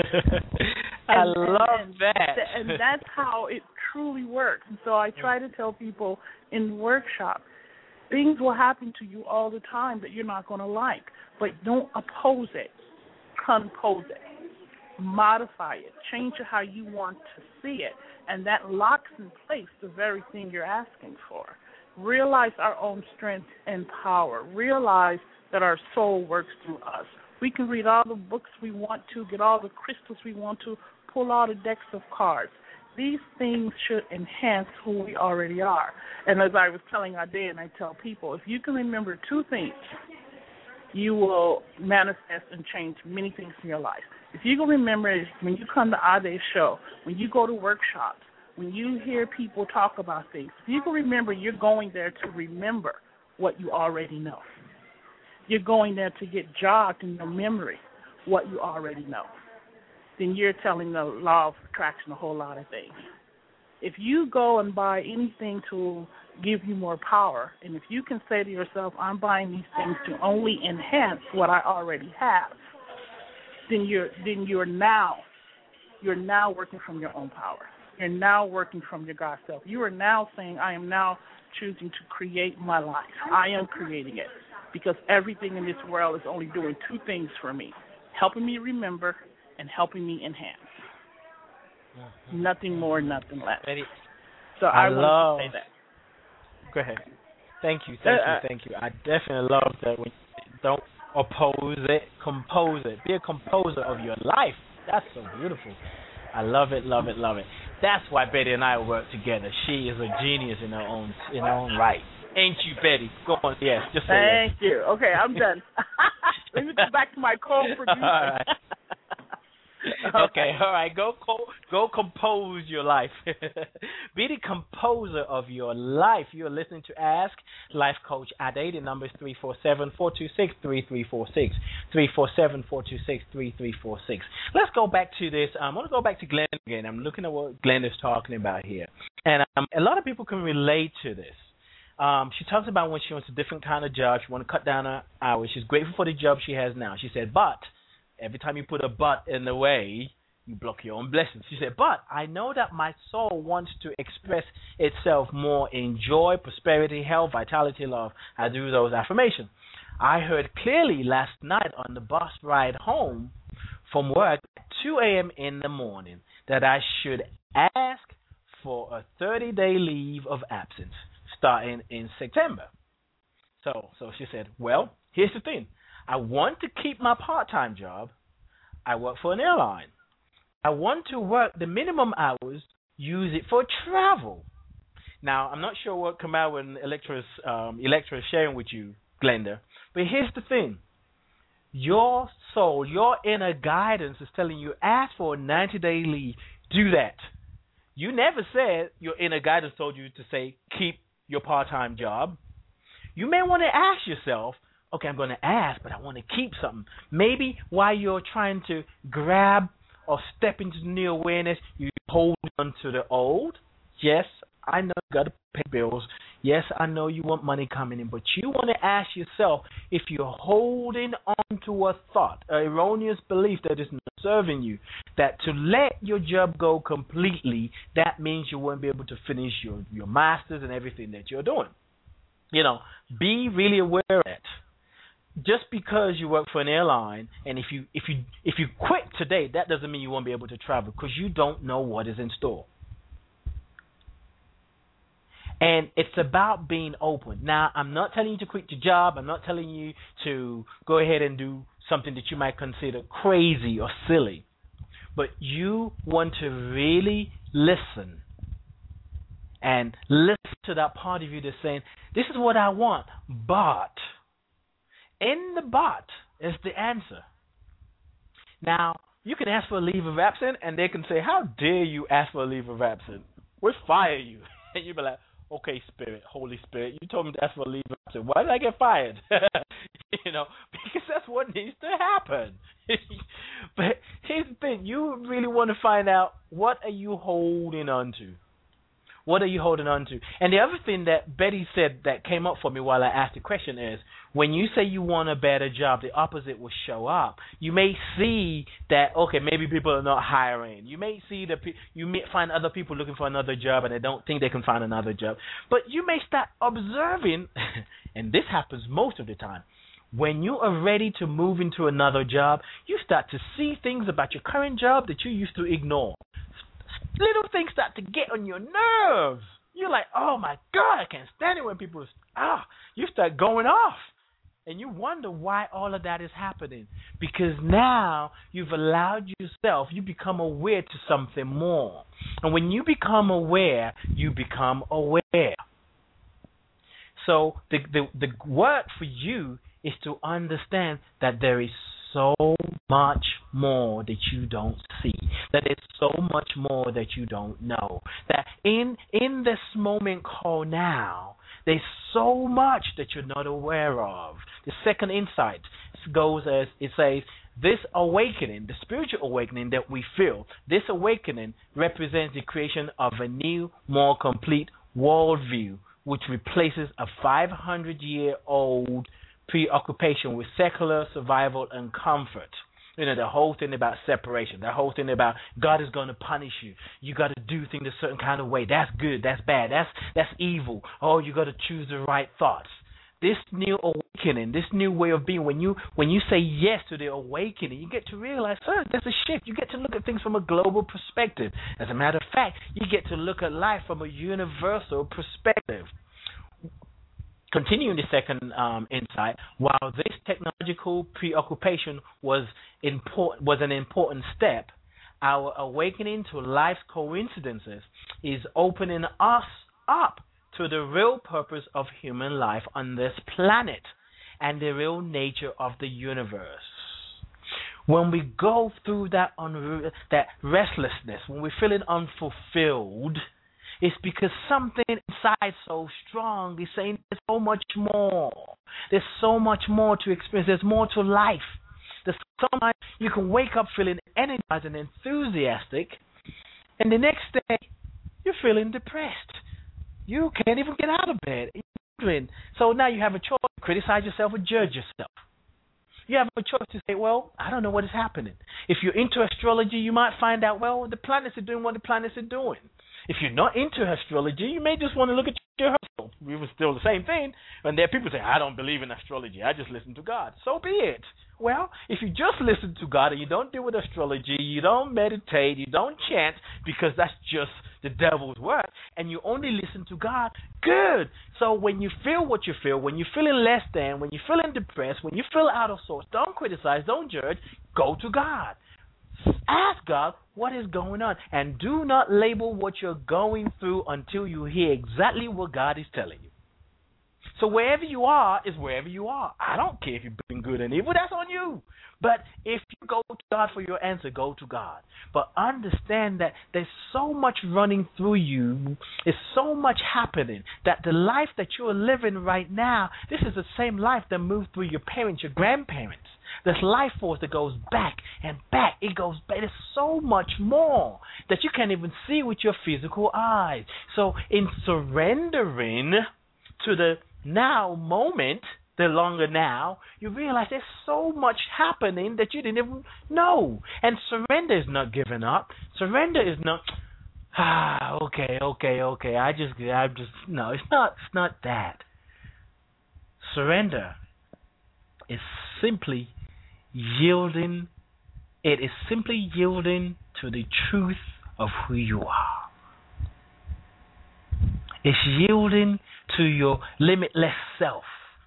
I and, love and, that. And that's how it truly works. And so I try to tell people in the workshop, things will happen to you all the time that you're not going to like, but don't oppose it. Compose it. Modify it. Change it how you want to see it. And that locks in place the very thing you're asking for. Realize our own strength and power. Realize that our soul works through us. We can read all the books we want to, get all the crystals we want to, pull all the decks of cards. These things should enhance who we already are. And as I was telling Ade, and I tell people, if you can remember two things, you will manifest and change many things in your life. If you can remember, when you come to Ade's show, when you go to workshops, when you hear people talk about things, if you can remember, you're going there to remember what you already know. You're going there to get jogged in your memory what you already know. Then you're telling the law of attraction a whole lot of things. If you go and buy anything to give you more power, and if you can say to yourself, I'm buying these things to only enhance what I already have, then you're then you're now you're now working from your own power. You're now working from your God self. You are now saying, I am now choosing to create my life. I am creating it, because everything in this world is only doing two things for me, helping me remember and helping me enhance. Mm-hmm. Nothing more, nothing less. Betty, so I, I love, to say that. Go ahead. Thank you, thank uh, you, thank you. I definitely love that when you don't oppose it, compose it. Be a composer of your life. That's so beautiful. I love it, love it, love it. That's why Betty and I work together. She is a genius in her own in her own right. Ain't you, Betty? Go on, yes, just say Thank yes. you. Okay, I'm done. Let me go back to my co-producer. All right. Okay, all right. Go, co- go compose your life. Be the composer of your life. You're listening to Ask Life Coach Ade. The number is three four seven, four two six, three three four six. three four seven, four two six, three three four six. Let's go back to this. I'm going to go back to Glenn again. I'm looking at what Glenn is talking about here. And um, a lot of people can relate to this. Um, she talks about when she wants a different kind of job. She wants to cut down her hours. She's grateful for the job she has now. She said, but every time you put a but in the way, you block your own blessings. She said, but I know that my soul wants to express itself more in joy, prosperity, health, vitality, love. I do those affirmations. I heard clearly last night on the bus ride home from work at two a.m. in the morning that I should ask for a thirty-day leave of absence starting in September. So, so she said, well, here's the thing. I want to keep my part-time job. I work for an airline. I want to work the minimum hours, use it for travel. Now, I'm not sure what Kamau and Electra's, um, Electra is sharing with you, Glenda, but here's the thing. Your soul, your inner guidance is telling you, ask for a ninety-day leave. Do that. You never said your inner guidance told you to say, keep your part-time job. You may want to ask yourself, okay, I'm going to ask, but I want to keep something. Maybe while you're trying to grab or step into new awareness, you hold on to the old. Yes, I know you got to pay bills. Yes, I know you want money coming in, but you want to ask yourself if you're holding on to a thought, an erroneous belief that is not serving you, that to let your job go completely, that means you won't be able to finish your, your masters and everything that you're doing. You know, be really aware of that. Just because you work for an airline, and if you if you if you quit today, that doesn't mean you won't be able to travel, because you don't know what is in store. And it's about being open. Now, I'm not telling you to quit your job. I'm not telling you to go ahead and do something that you might consider crazy or silly. But you want to really listen and listen to that part of you that's saying, this is what I want, but in the but is the answer. Now, you can ask for a leave of absence, and they can say, how dare you ask for a leave of absence? We'll fire you. And you'll be like, okay, Spirit, Holy Spirit, you told me to ask for a leave of absence. Why did I get fired? You know, because that's what needs to happen. But here's the thing. You really want to find out, what are you holding on to? What are you holding on to? And the other thing that Betty said that came up for me while I asked the question is, when you say you want a better job, the opposite will show up. You may see that, okay, maybe people are not hiring. You may see that pe- you may find other people looking for another job and they don't think they can find another job. But you may start observing, and this happens most of the time, when you are ready to move into another job, you start to see things about your current job that you used to ignore. Little things start to get on your nerves. You're like, oh my God, I can't stand it when people, ah, you start going off. And you wonder why all of that is happening. Because now you've allowed yourself, you become aware to something more. And when you become aware, you become aware. So the, the, the work for you is to understand that there is so much more that you don't see, that there's so much more that you don't know, that in in this moment called now, there's so much that you're not aware of. The second insight goes as it says, this awakening, the spiritual awakening that we feel, this awakening represents the creation of a new, more complete worldview, which replaces a five hundred year old preoccupation with secular survival and comfort. You know, the whole thing about separation, the whole thing about God is going to punish you. You got to do things a certain kind of way. That's good. That's bad. That's that's evil. Oh, you got to choose the right thoughts. This new awakening, this new way of being, when you when you say yes to the awakening, you get to realize, oh, there's a shift. You get to look at things from a global perspective. As a matter of fact, you get to look at life from a universal perspective. Continuing the second um, insight, while this technological preoccupation was important, was an important step, our awakening to life's coincidences is opening us up to the real purpose of human life on this planet and the real nature of the universe. When we go through that unru- that restlessness, when we're feeling unfulfilled, it's because something inside so strong is saying there's so much more. There's so much more to experience. There's more to life. There's sometimes you can wake up feeling energized and enthusiastic, and the next day you're feeling depressed. You can't even get out of bed. children. So now you have a choice to criticize yourself or judge yourself. You have a choice to say, well, I don't know what is happening. If you're into astrology, you might find out, well, the planets are doing what the planets are doing. If you're not into astrology, you may just want to look at your horoscope. We were still the same thing. And there are people say, I don't believe in astrology. I just listen to God. So be it. Well, if you just listen to God and you don't deal with astrology, you don't meditate, you don't chant, because that's just the devil's work, and you only listen to God, good. So when you feel what you feel, when you're feeling less than, when you're feeling depressed, when you feel out of sorts, don't criticize, don't judge, go to God. Ask God what is going on, and do not label what you're going through until you hear exactly what God is telling you. So wherever you are is wherever you are. I don't care if you're doing good and evil. That's on you. But if you go to God for your answer, go to God. But understand that there's so much running through you. There's so much happening that the life that you're living right now, this is the same life that moved through your parents, your grandparents. This life force that goes back and back. It goes back. There's so much more that you can't even see with your physical eyes. So in surrendering to the now moment, the longer now, you realize there's so much happening that you didn't even know. And surrender is not giving up. Surrender is not, ah, okay, okay, okay. I just, I just, no, it's not, it's not that. Surrender is simply yielding. It is simply yielding to the truth of who you are. It's yielding to your limitless self.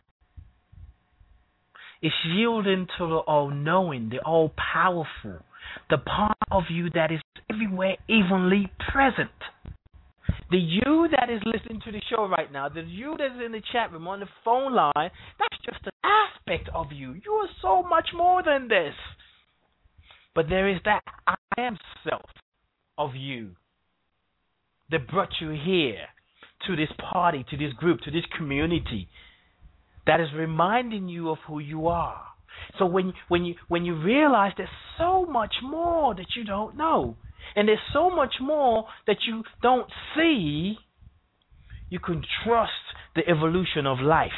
It's yielding to the all-knowing, the all-powerful, the part of you that is everywhere evenly present. The you that is listening to the show right now, the you that is in the chat room, on the phone line, that's just an aspect of you. You are so much more than this. But there is that I am self of you that brought you here, to this party, to this group, to this community, that is reminding you of who you are. So when when you when you realize there's so much more that you don't know, and there's so much more that you don't see, you can trust the evolution of life.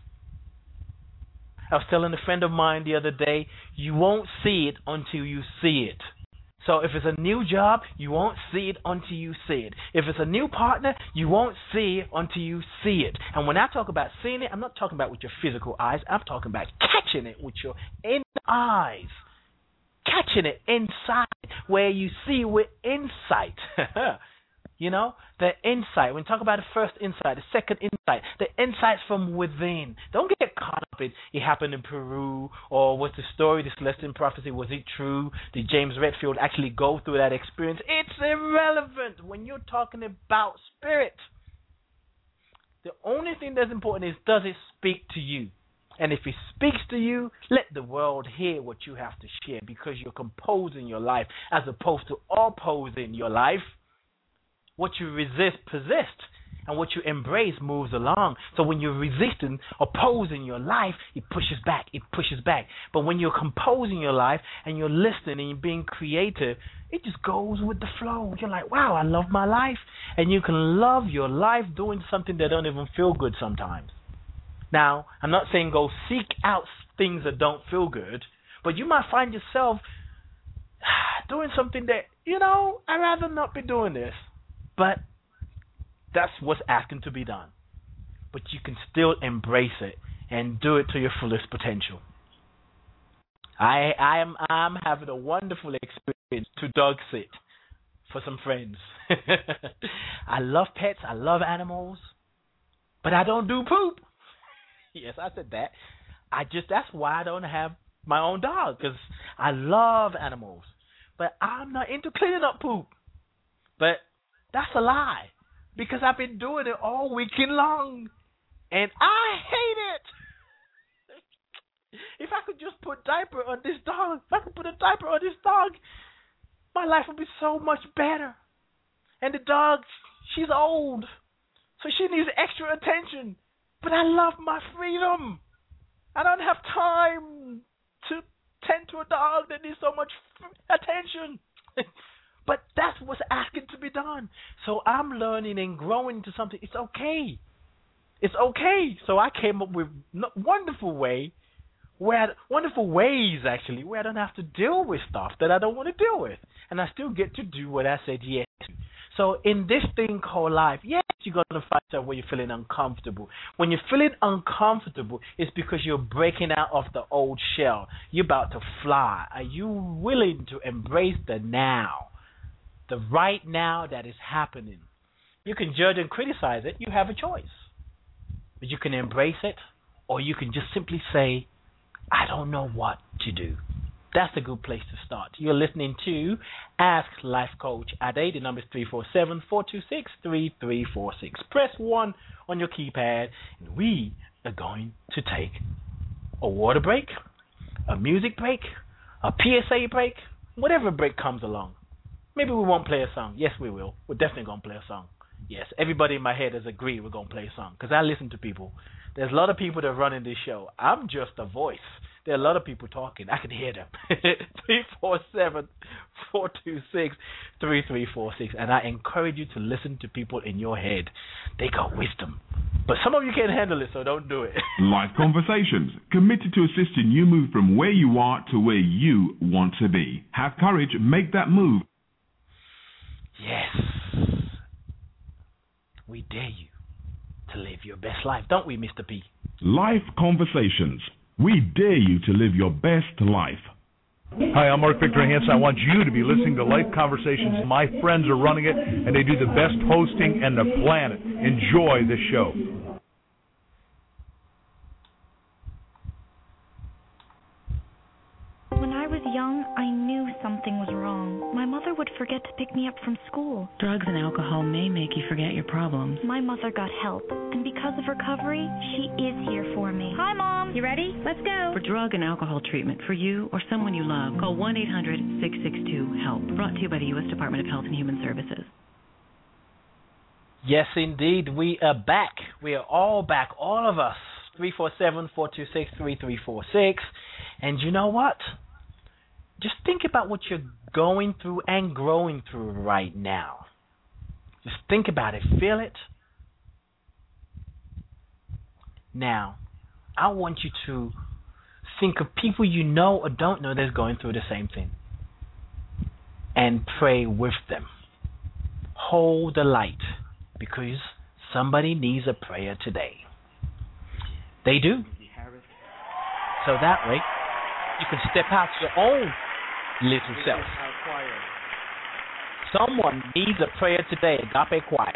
I was telling a friend of mine the other day, you won't see it until you see it. So if it's a new job, you won't see it until you see it. If it's a new partner, you won't see it until you see it. And when I talk about seeing it, I'm not talking about with your physical eyes. I'm talking about catching it with your inner eyes. Catching it inside, where you see with insight. You know, the insight. When you talk about the first insight, the second insight, the insights from within. Don't get caught up in it happened in Peru, or what's the story, this Celestine prophecy, was it true? Did James Redfield actually go through that experience? It's irrelevant when you're talking about spirit. The only thing that's important is, does it speak to you? And if it speaks to you, let the world hear what you have to share, because you're composing your life as opposed to opposing your life. What you resist persists, and what you embrace moves along. So when you're resisting, opposing your life, it pushes back, it pushes back. But when you're composing your life and you're listening and you're being creative, it just goes with the flow. You're like, wow, I love my life. And you can love your life doing something that don't even feel good sometimes. Now, I'm not saying go seek out things that don't feel good, but you might find yourself doing something that, you know, I'd rather not be doing this. But that's what's asking to be done. But you can still embrace it and do it to your fullest potential. I I am I'm having a wonderful experience to dog sit for some friends. I love pets, I love animals, but I don't do poop. Yes, I said that. I just that's why I don't have my own dog, because I love animals, but I'm not into cleaning up poop. But that's a lie, because I've been doing it all weekend long, and I hate it. If I could just put diaper on this dog, if I could put a diaper on this dog, my life would be so much better. And the dog, she's old, so she needs extra attention. But I love my freedom. I don't have time to tend to a dog that needs so much attention. But that's what's asking to be done. So I'm learning and growing into something. It's okay. It's okay. So I came up with wonderful way, where wonderful ways actually, where I don't have to deal with stuff that I don't want to deal with, and I still get to do what I said yes to. So in this thing called life, yes, you're going to find yourself where you're feeling uncomfortable. When you're feeling uncomfortable, it's because you're breaking out of the old shell. You're about to fly. Are you willing to embrace the now, the right now that is happening? You can judge and criticize it. You have a choice. But you can embrace it, or you can just simply say, I don't know what to do. That's a good place to start. You're listening to Ask Life Coach Ade. The number is three four seven, four two six, three three four six. Press one on your keypad, and we are going to take a water break, a music break, a P S A break, whatever break comes along. Maybe we won't play a song. Yes, we will. We're definitely going to play a song. Yes, everybody in my head has agreed we're going to play a song because I listen to people. There's a lot of people that run in this show. I'm just a voice. There are a lot of people talking. I can hear them. three four seven, four two six, three three four six. And I encourage you to listen to people in your head. They got wisdom. But some of you can't handle it, so don't do it. Life Conversations, committed to assisting you move from where you are to where you want to be. Have courage, make that move. Yes. We dare you to live your best life, don't we, Mister P? Life Conversations. We dare you to live your best life. Hi, I'm Mark Victor Hansen. I want you to be listening to Life Conversations. My friends are running it, and they do the best hosting on the planet. Enjoy the show. When I was young, I knew something was wrong. My mother would forget to pick me up from school. Drugs and alcohol may make you forget your problems. My mother got help, and because of recovery, she is here for me. Hi, Mom. You ready? Let's go. For drug and alcohol treatment for you or someone you love, call one eight hundred, six six two, HELP. Brought to you by the U S Department of Health and Human Services. Yes, indeed. We are back. We are all back, all of us. three four seven, four two six, three three four six. And you know what? Just think about what you're going through and growing through right now. Just think about it. Feel it. Now, I want you to think of people you know or don't know that's going through the same thing. And pray with them. Hold the light, because somebody needs a prayer today. They do. So that way, you can step out your own little self. Someone needs a prayer today, Agape Choir.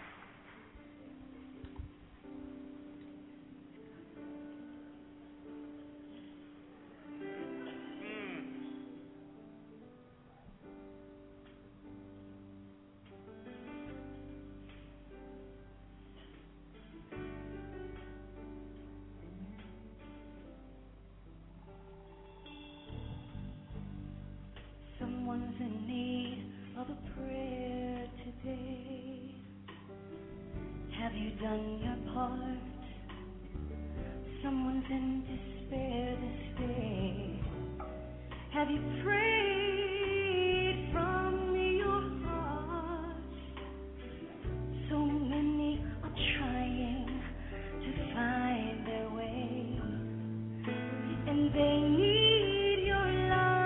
Someone's in need of a prayer today. Have you done your part? Someone's in despair this day. Have you prayed from your heart? So many are trying to find their way, and they need your love.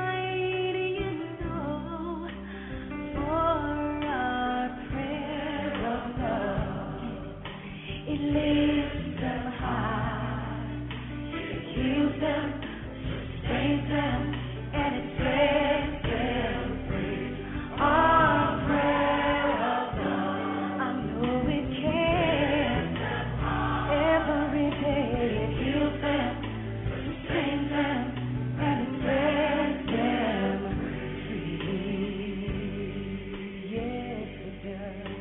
It lifts them high, it heals them, sustains them, and it sets them free. Our prayer of love, I know it can. Every day it heals them, sustains them, and it sets them free. Yes, it does.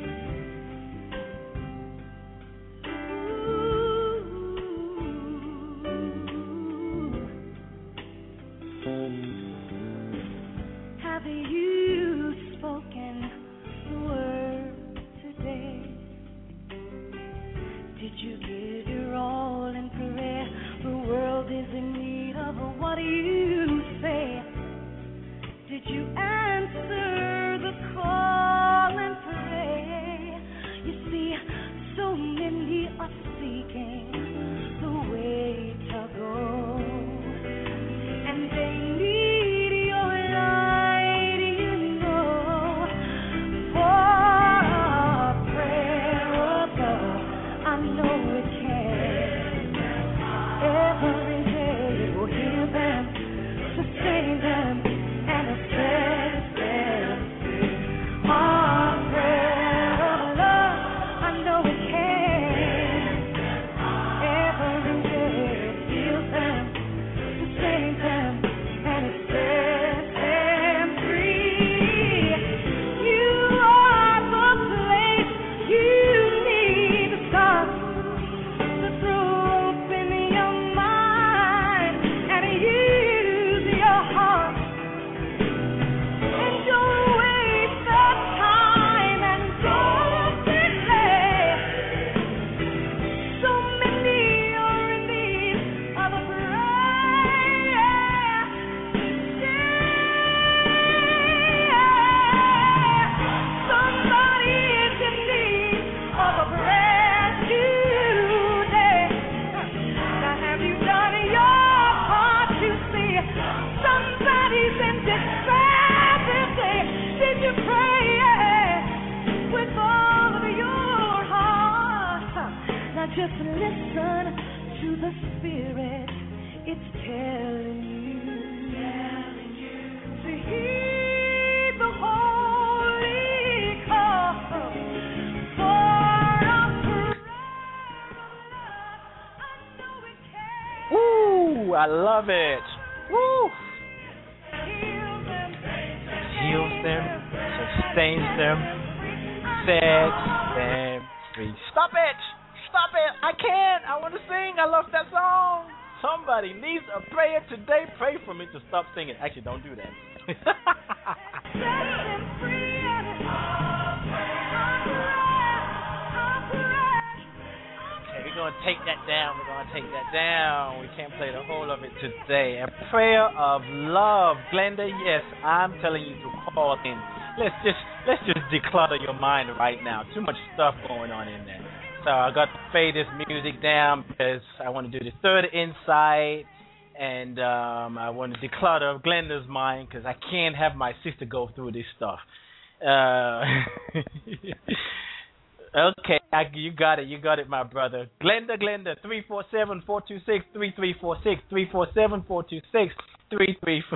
Have you spoken the word today? Did you give your all in prayer? The world is in need of a what do you say? Did you answer the call and pray? You see, so many are just listen to the Spirit. It's telling you, telling you to heed the Holy call for a forever. Ooh, I love it. Woo. Heals them, sustains them, sets them free. Stop it! Stop it! I can't! I want to sing! I love that song! Somebody needs a prayer today. Pray for me to stop singing. Actually, don't do that. Okay, we're going to take that down. We're going to take that down. We can't play the whole of it today. A prayer of love. Glenda, yes, I'm telling you to call in. Let's just let's just declutter your mind right now. Too much stuff going on in there. So I got to fade this music down because I want to do the third insight, and um, I want to declutter Glenda's mind because I can't have my sister go through this stuff. Uh, okay, I, you got it, you got it, my brother. Glenda, Glenda, three four seven, four two six, three three four six, three four seven, four two six, three three four.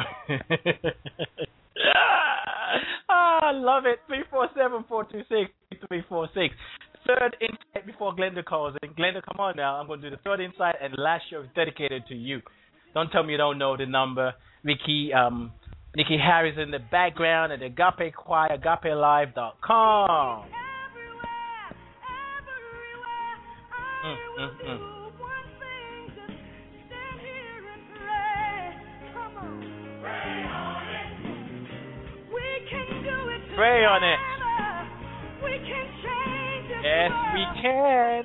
Ah, I love it. three four seven, four two six, three three four six. Third insight before Glenda calls in. Glenda, come on now. I'm going to do the third insight, and the last show is dedicated to you. Don't tell me you don't know the number. Nikki, um, Nikki Harris in the background at Agape Choir, agape live dot com. Mm, mm, mm. Pray on it. Yes, we can.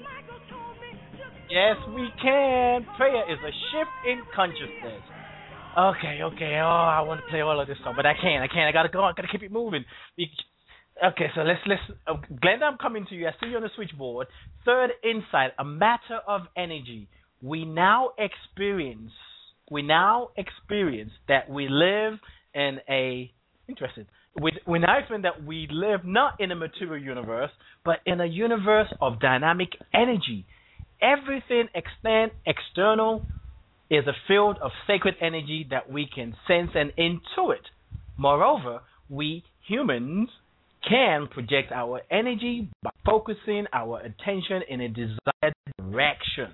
Yes, we can. Prayer is a shift in consciousness. Okay, okay. Oh, I want to play all of this stuff, but I can't. I can't. I gotta go. I gotta keep it moving. Okay, so let's let's. Uh, Glenda, I'm coming to you. I see you on the switchboard. Third insight: a matter of energy. We now experience. We now experience that we live in a interesting. We, we now explain that we live not in a material universe, but in a universe of dynamic energy. Everything extant, external is a field of sacred energy that we can sense and intuit. Moreover, we humans can project our energy by focusing our attention in a desired direction.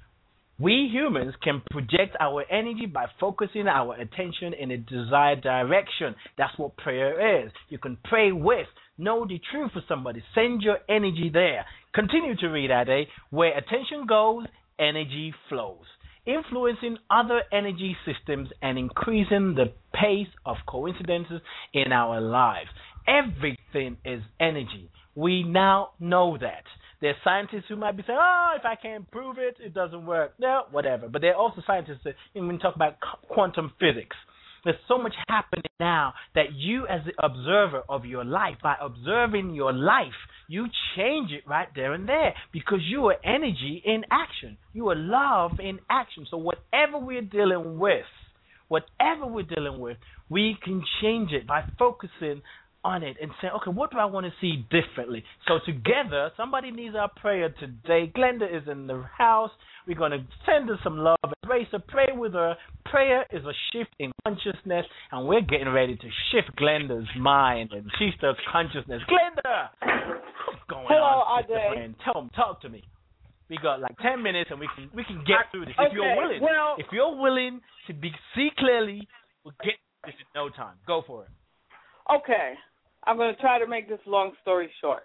We humans can project our energy by focusing our attention in a desired direction. That's what prayer is. You can pray with, know the truth for somebody, send your energy there. Continue to read that day. Where attention goes, energy flows, influencing other energy systems and increasing the pace of coincidences in our lives. Everything is energy. We now know that. There's scientists who might be saying, oh, if I can't prove it, it doesn't work. No, whatever. But there are also scientists that, when we talk about quantum physics, there's so much happening now that you as the observer of your life, by observing your life, you change it right there and there because you are energy in action. You are love in action. So whatever we're dealing with, whatever we're dealing with, we can change it by focusing on it and say, okay, what do I want to see differently? So together, somebody needs our prayer today. Glenda is in the house. We're going to send her some love, embrace her, pray with her. Prayer is a shift in consciousness, and we're getting ready to shift Glenda's mind and shift her consciousness. Glenda, what's going Hello, on? Ade. Tell them, talk to me. We got like ten minutes, and we can we can get through this. Okay, if you're willing, well, if you're willing to be see clearly, we'll get this in no time. Go for it. Okay. I'm going to try to make this long story short.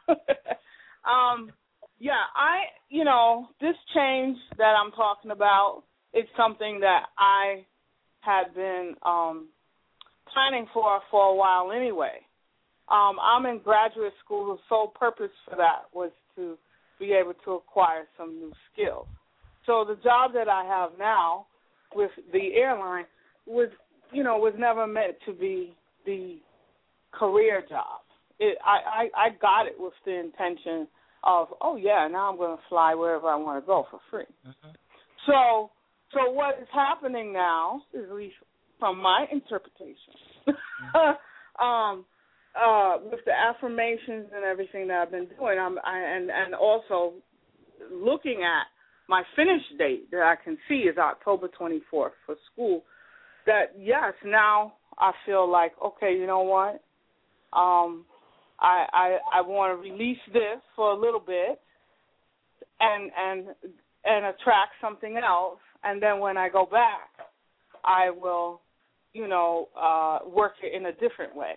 um, yeah, I, you know, this change that I'm talking about is something that I had been um, planning for for a while anyway. Um, I'm in graduate school. The sole purpose for that was to be able to acquire some new skills. So the job that I have now with the airline was, you know, was never meant to be the career job. It, I, I, I got it with the intention of, oh, yeah, now I'm going to fly wherever I want to go for free. Mm-hmm. So so what is happening now, at least from my interpretation, mm-hmm. um, uh, with the affirmations and everything that I've been doing, I'm, I, and, and also looking at my finish date that I can see is October twenty-fourth for school, that, yes, now I feel like, okay, you know what? Um, I I, I want to release this for a little bit and and and attract something else, and then when I go back, I will, you know, uh, work it in a different way.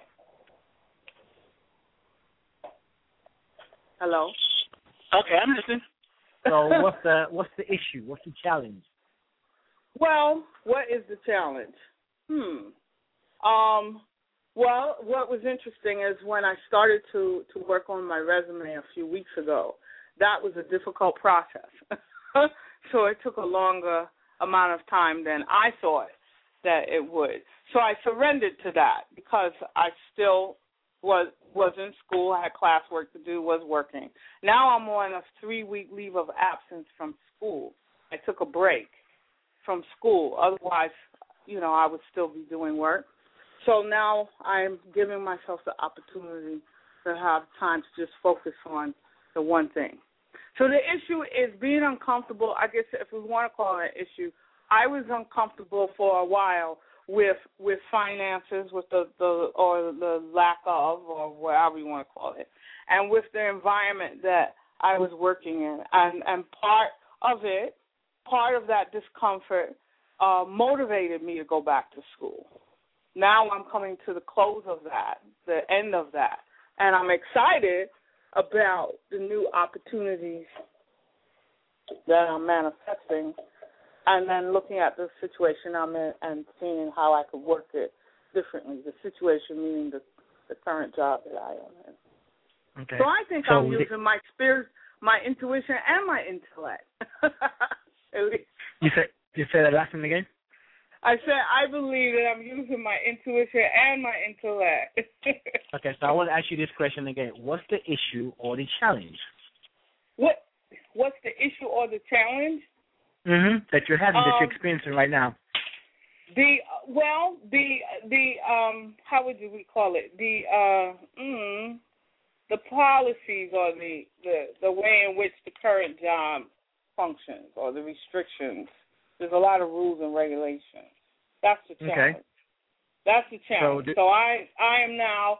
Hello? Okay, I'm listening. So what's the what's the issue? What's the challenge? Well, what is the challenge? Hmm. Um. Well, what was interesting is when I started to, to work on my resume a few weeks ago, that was a difficult process. So it took a longer amount of time than I thought that it would. So I surrendered to that because I still was was in school, I had classwork to do, was working. Now I'm on a three-week leave of absence from school. I took a break from school. Otherwise, you know, I would still be doing work. So now I'm giving myself the opportunity to have time to just focus on the one thing. So the issue is being uncomfortable. I guess if we want to call it an issue, I was uncomfortable for a while with with finances, with the, the or the lack of, or whatever you want to call it, and with the environment that I was working in. And, and part of it, part of that discomfort uh, motivated me to go back to school. Now I'm coming to the close of that, the end of that, and I'm excited about the new opportunities that I'm manifesting, and then looking at the situation I'm in and seeing how I could work it differently. The situation meaning the, the current job that I am in. Okay. So I think so I'm the, using my spirit, my intuition, and my intellect. you said you said that last one again? I said I believe that I'm using my intuition and my intellect. Okay, so I want to ask you this question again. What's the issue or the challenge? What What's the issue or the challenge? Mm-hmm. That you're having, um, that you're experiencing right now. The well, the the um, how would we call it? The uh, mm, the policies or the, the the way in which the current job functions or the restrictions. There's a lot of rules and regulations. That's the challenge. Okay. That's the challenge. So, do- so I I am now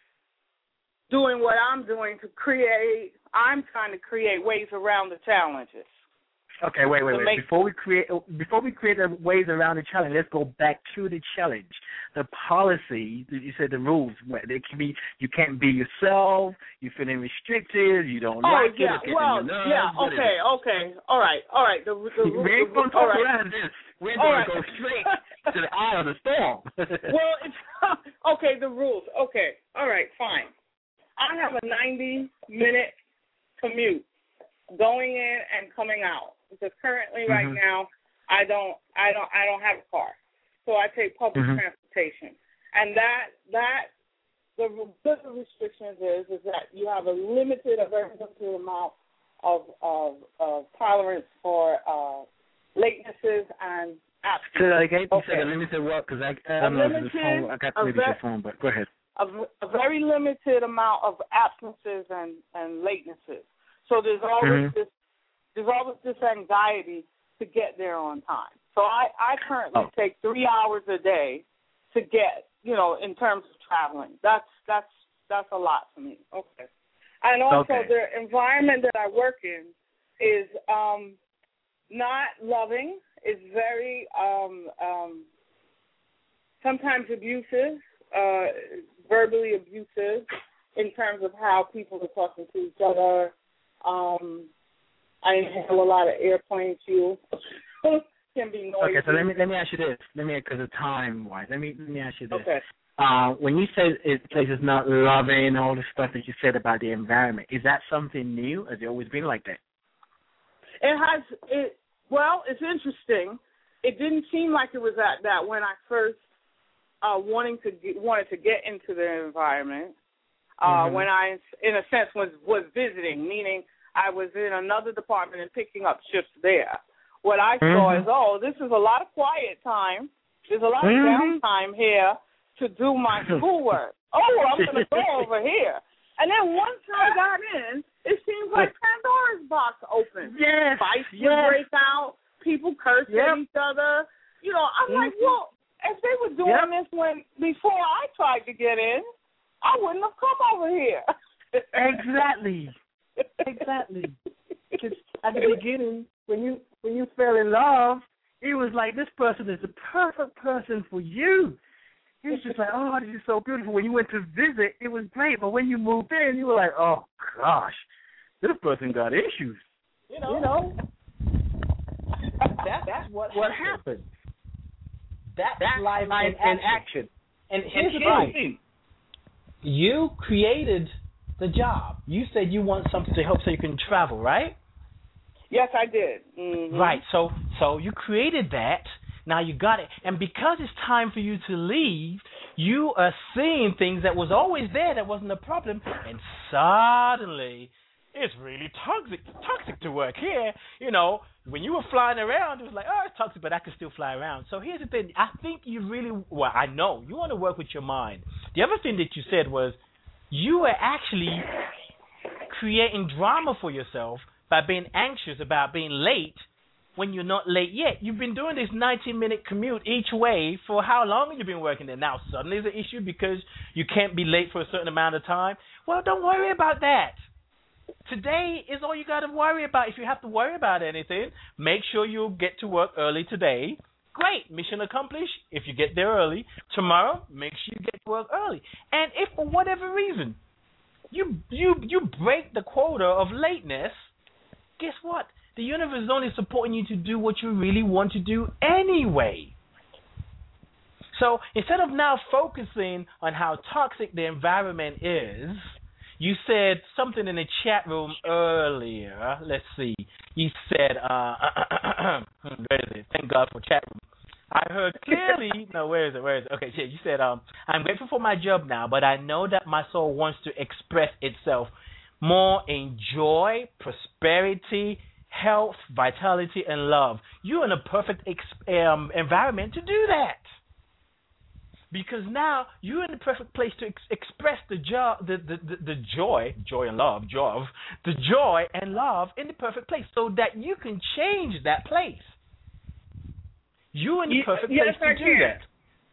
doing what I'm doing to create. I'm trying to create ways around the challenges. Okay, wait, wait, wait. Make- before we create before we create the ways around the challenge, let's go back to the challenge. The policy, you said the rules. They can be you can't be yourself. You're feeling restricted. You don't oh, like yeah. it. Well, nerves, yeah. Okay, okay. All right, all right. The, the, the, we ain't gonna talk right. around this. We're gonna right. go straight to the eye of the storm. Well, it's okay. The rules. Okay. All right. Fine. I have a ninety minute commute going in and coming out. Because currently, right mm-hmm. now, I don't, I don't, I don't have a car, so I take public mm-hmm. transportation, and that, that, the good restrictions is, is that you have a limited, a very limited amount of, of, of tolerance for uh, latenesses and absences. So again, you okay. said a limited what? Because I, I don't know if it's phone. I got maybe your phone, but go ahead. A, a very limited amount of absences and, and latenesses. So there's always mm-hmm. this. There's always this anxiety to get there on time. So I, I currently oh. take three hours a day to get, you know, in terms of traveling. That's that's that's a lot for me. Okay. And also okay. the environment that I work in is um, not loving. It's very um, um, sometimes abusive, uh, verbally abusive in terms of how people are talking to each other. Um, I inhale a lot of airplane fuel. Can be noisy. Okay, so let me let me ask you this. Let me, because of time wise, let me let me ask you this. Okay. Uh, when you say it, the place is not loving and all the stuff that you said about the environment, is that something new? Has it always been like that? It has. It well, it's interesting. It didn't seem like it was at that when I first uh, wanting to get, wanted to get into the environment. Uh, mm-hmm. When I, in a sense, was was visiting, meaning I was in another department and picking up shifts there. What I mm-hmm. saw is, oh, this is a lot of quiet time. There's a lot mm-hmm. of downtime here to do my schoolwork. Oh, I'm going to go over here. And then once I got in, it seems like Pandora's box open. Yes, Fights yes. would break out. People curse Yep. at each other. You know, I'm mm-hmm. like, well, if they were doing yep. this when before I tried to get in, I wouldn't have come over here. Exactly. Exactly. Because at the beginning, when you when you fell in love, it was like, this person is the perfect person for you. It was just like, oh, this is so beautiful. When you went to visit, it was great. But when you moved in, you were like, oh, gosh, this person got issues. You know, you know? That, that's what what happened. happened. That's, that's life, life in in action. action. And here's and the thing. You created the job. You said you want something to help so you can travel, right? Yes, I did. Mm-hmm. Right. So so you created that. Now you got it. And because it's time for you to leave, you are seeing things that was always there that wasn't a problem. And suddenly, it's really toxic toxic to work here. You know, when you were flying around, it was like, oh, it's toxic, but I can still fly around. So here's the thing. I think you really, well, I know, you want to work with your mind. The other thing that you said was you were actually creating drama for yourself by being anxious about being late when you're not late yet. You've been doing this ninety-minute commute each way for how long have you been working there? Now suddenly there's an issue because you can't be late for a certain amount of time. Well, don't worry about that. Today is all you got to worry about. If you have to worry about anything, make sure you get to work early today. Great, mission accomplished. If you get there early, tomorrow, make sure you get to work early. And if for whatever reason you you you break the quota of lateness, guess what? The universe is only supporting you to do what you really want to do anyway. So instead of now focusing on how toxic the environment is, you said something in the chat room earlier. Let's see. You said, uh, where is it? Thank God for chat room. I heard clearly. No, where is it? Where is it? Okay, yeah, you said, um, I'm grateful for my job now, but I know that my soul wants to express itself more in joy, prosperity, health, vitality, and love. You're in a perfect ex- um, environment to do that. Because now you're in the perfect place to ex- express the, jo- the, the, the, the joy, joy and love, joy, the joy and love in the perfect place so that you can change that place. You're in the perfect yes, place to I do can. that.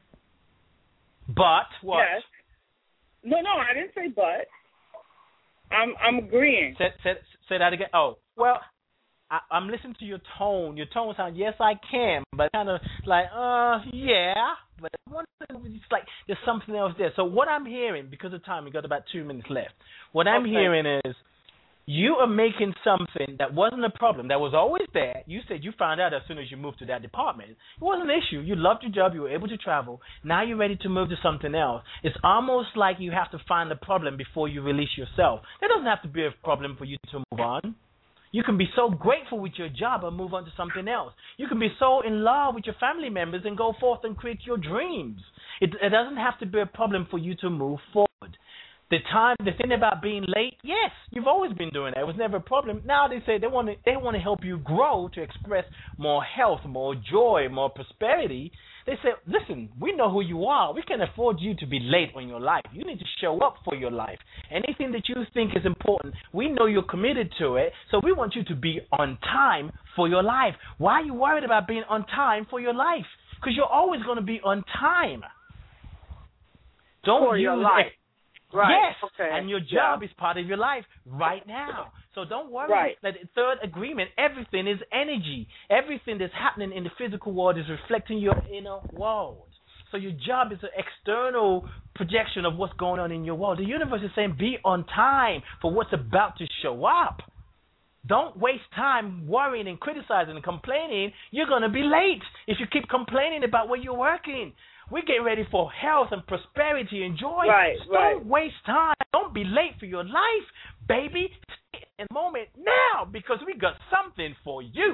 But what? Yes. No, no, I didn't say but. I'm I'm agreeing. Say, say, say that again. Oh, well, I, I'm listening to your tone. Your tone sounds, yes, I can, but kind of like, uh, yeah. But it's like there's something else there. So what I'm hearing, because of time, we got about two minutes left. What I'm okay. hearing is you are making something that wasn't a problem, that was always there. You said you found out as soon as you moved to that department. It wasn't an issue. You loved your job. You were able to travel. Now you're ready to move to something else. It's almost like you have to find the problem before you release yourself. There doesn't have to be a problem for you to move on. You can be so grateful with your job and move on to something else. You can be so in love with your family members and go forth and create your dreams. It, it doesn't have to be a problem for you to move forward. The time, the thing about being late, yes, you've always been doing that. It was never a problem. Now they say they want to, they want to help you grow to express more health, more joy, more prosperity. They say, listen, we know who you are. We can afford you to be late on your life. You need to show up for your life. Anything that you think is important, we know you're committed to it, so we want you to be on time for your life. Why are you worried about being on time for your life? Because you're always going to be on time. Don't for use your life. It. Right. Yes, okay. and your job yeah. is part of your life right now. So don't worry. Right. That third agreement, everything is energy. Everything that's happening in the physical world is reflecting your inner world. So your job is an external projection of what's going on in your world. The universe is saying be on time for what's about to show up. Don't waste time worrying and criticizing and complaining. You're going to be late if you keep complaining about where you're working. We're getting ready for health and prosperity and joy. Right, so right. Don't waste time. Don't be late for your life, baby. Stay in the moment now because we got something for you.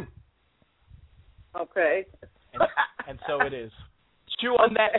Okay. And, and so it is. Chew on that.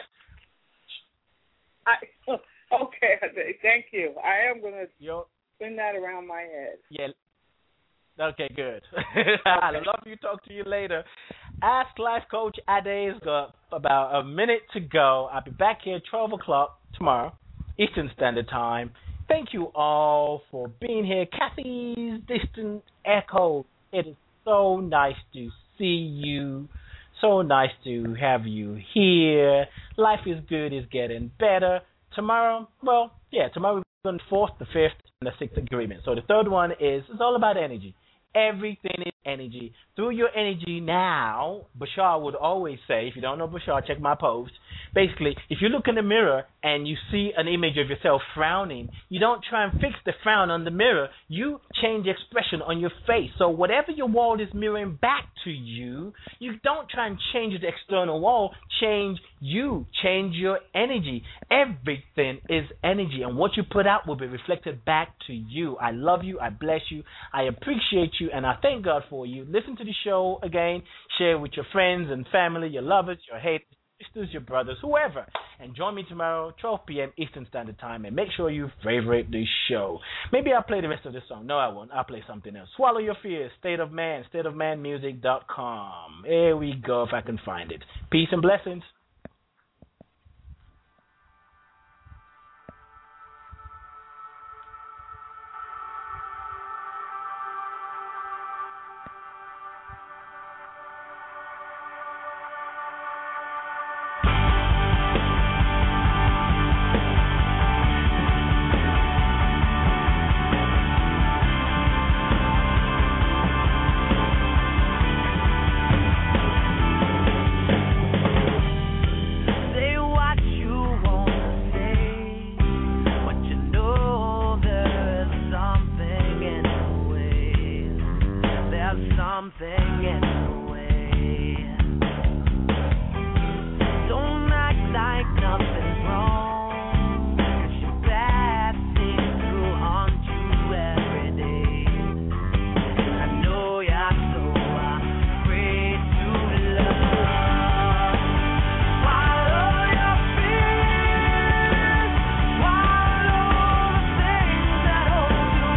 I, okay, thank you. I am going to Yo, spin that around my head. Yeah. Okay, good. I love you. Talk to you later. Ask Life Coach Ade's got about a minute to go. I'll be back here at twelve o'clock tomorrow, Eastern Standard Time. Thank you all for being here. Kathy's Distant Echo. It is so nice to see you. So nice to have you here. Life is good, is getting better. Tomorrow, well, yeah, tomorrow we're on the fourth, the fifth, and the sixth agreement. So the third one is, it's all about energy. Everything is energy. Through your energy now, Bashar would always say, if you don't know Bashar, check my post. Basically, if you look in the mirror and you see an image of yourself frowning, you don't try and fix the frown on the mirror. You change the expression on your face. So whatever your wall is mirroring back to you, you don't try and change the external wall. Change you. Change your energy. Everything is energy, and what you put out will be reflected back to you. I love you. I bless you. I appreciate you, and I thank God for you. Listen to the show again. Share with your friends and family, your lovers, your haters, sisters, your brothers, whoever. And join me tomorrow, twelve p.m. Eastern Standard Time, and make sure you favorite the show. Maybe I'll play the rest of the song. No, I won't. I'll play something else. Swallow Your Fears, State of Man, state of man music dot com. Here we go, if I can find it. Peace and blessings.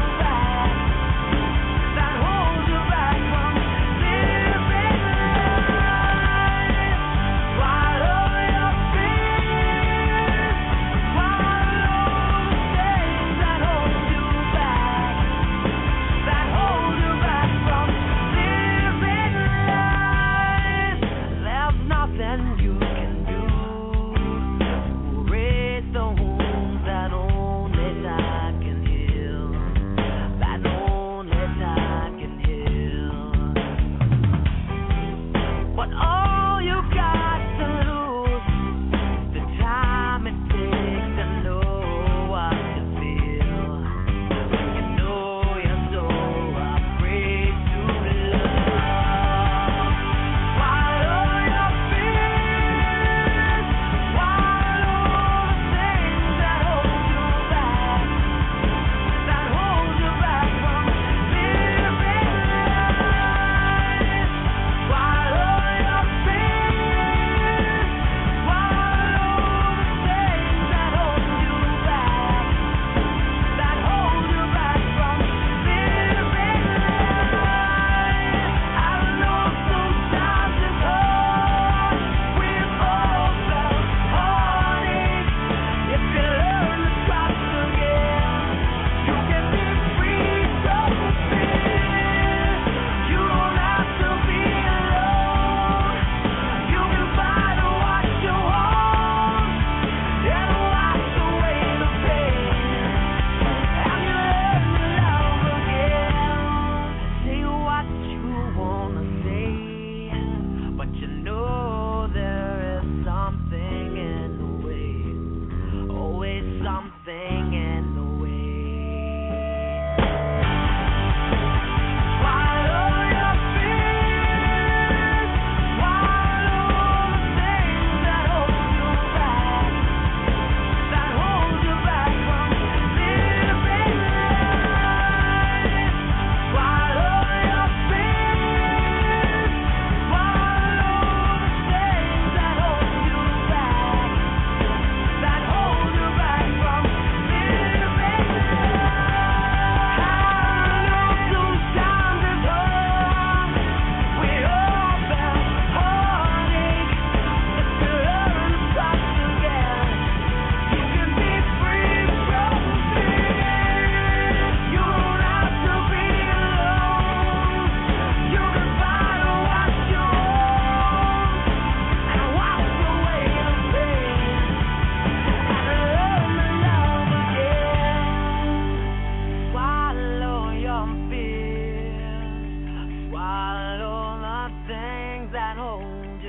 That hold you back from living.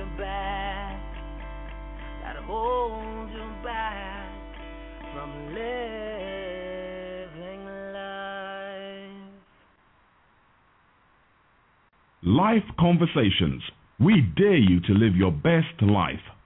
you back, that hold you back from living life. Life Conversations. We dare you to live your best life.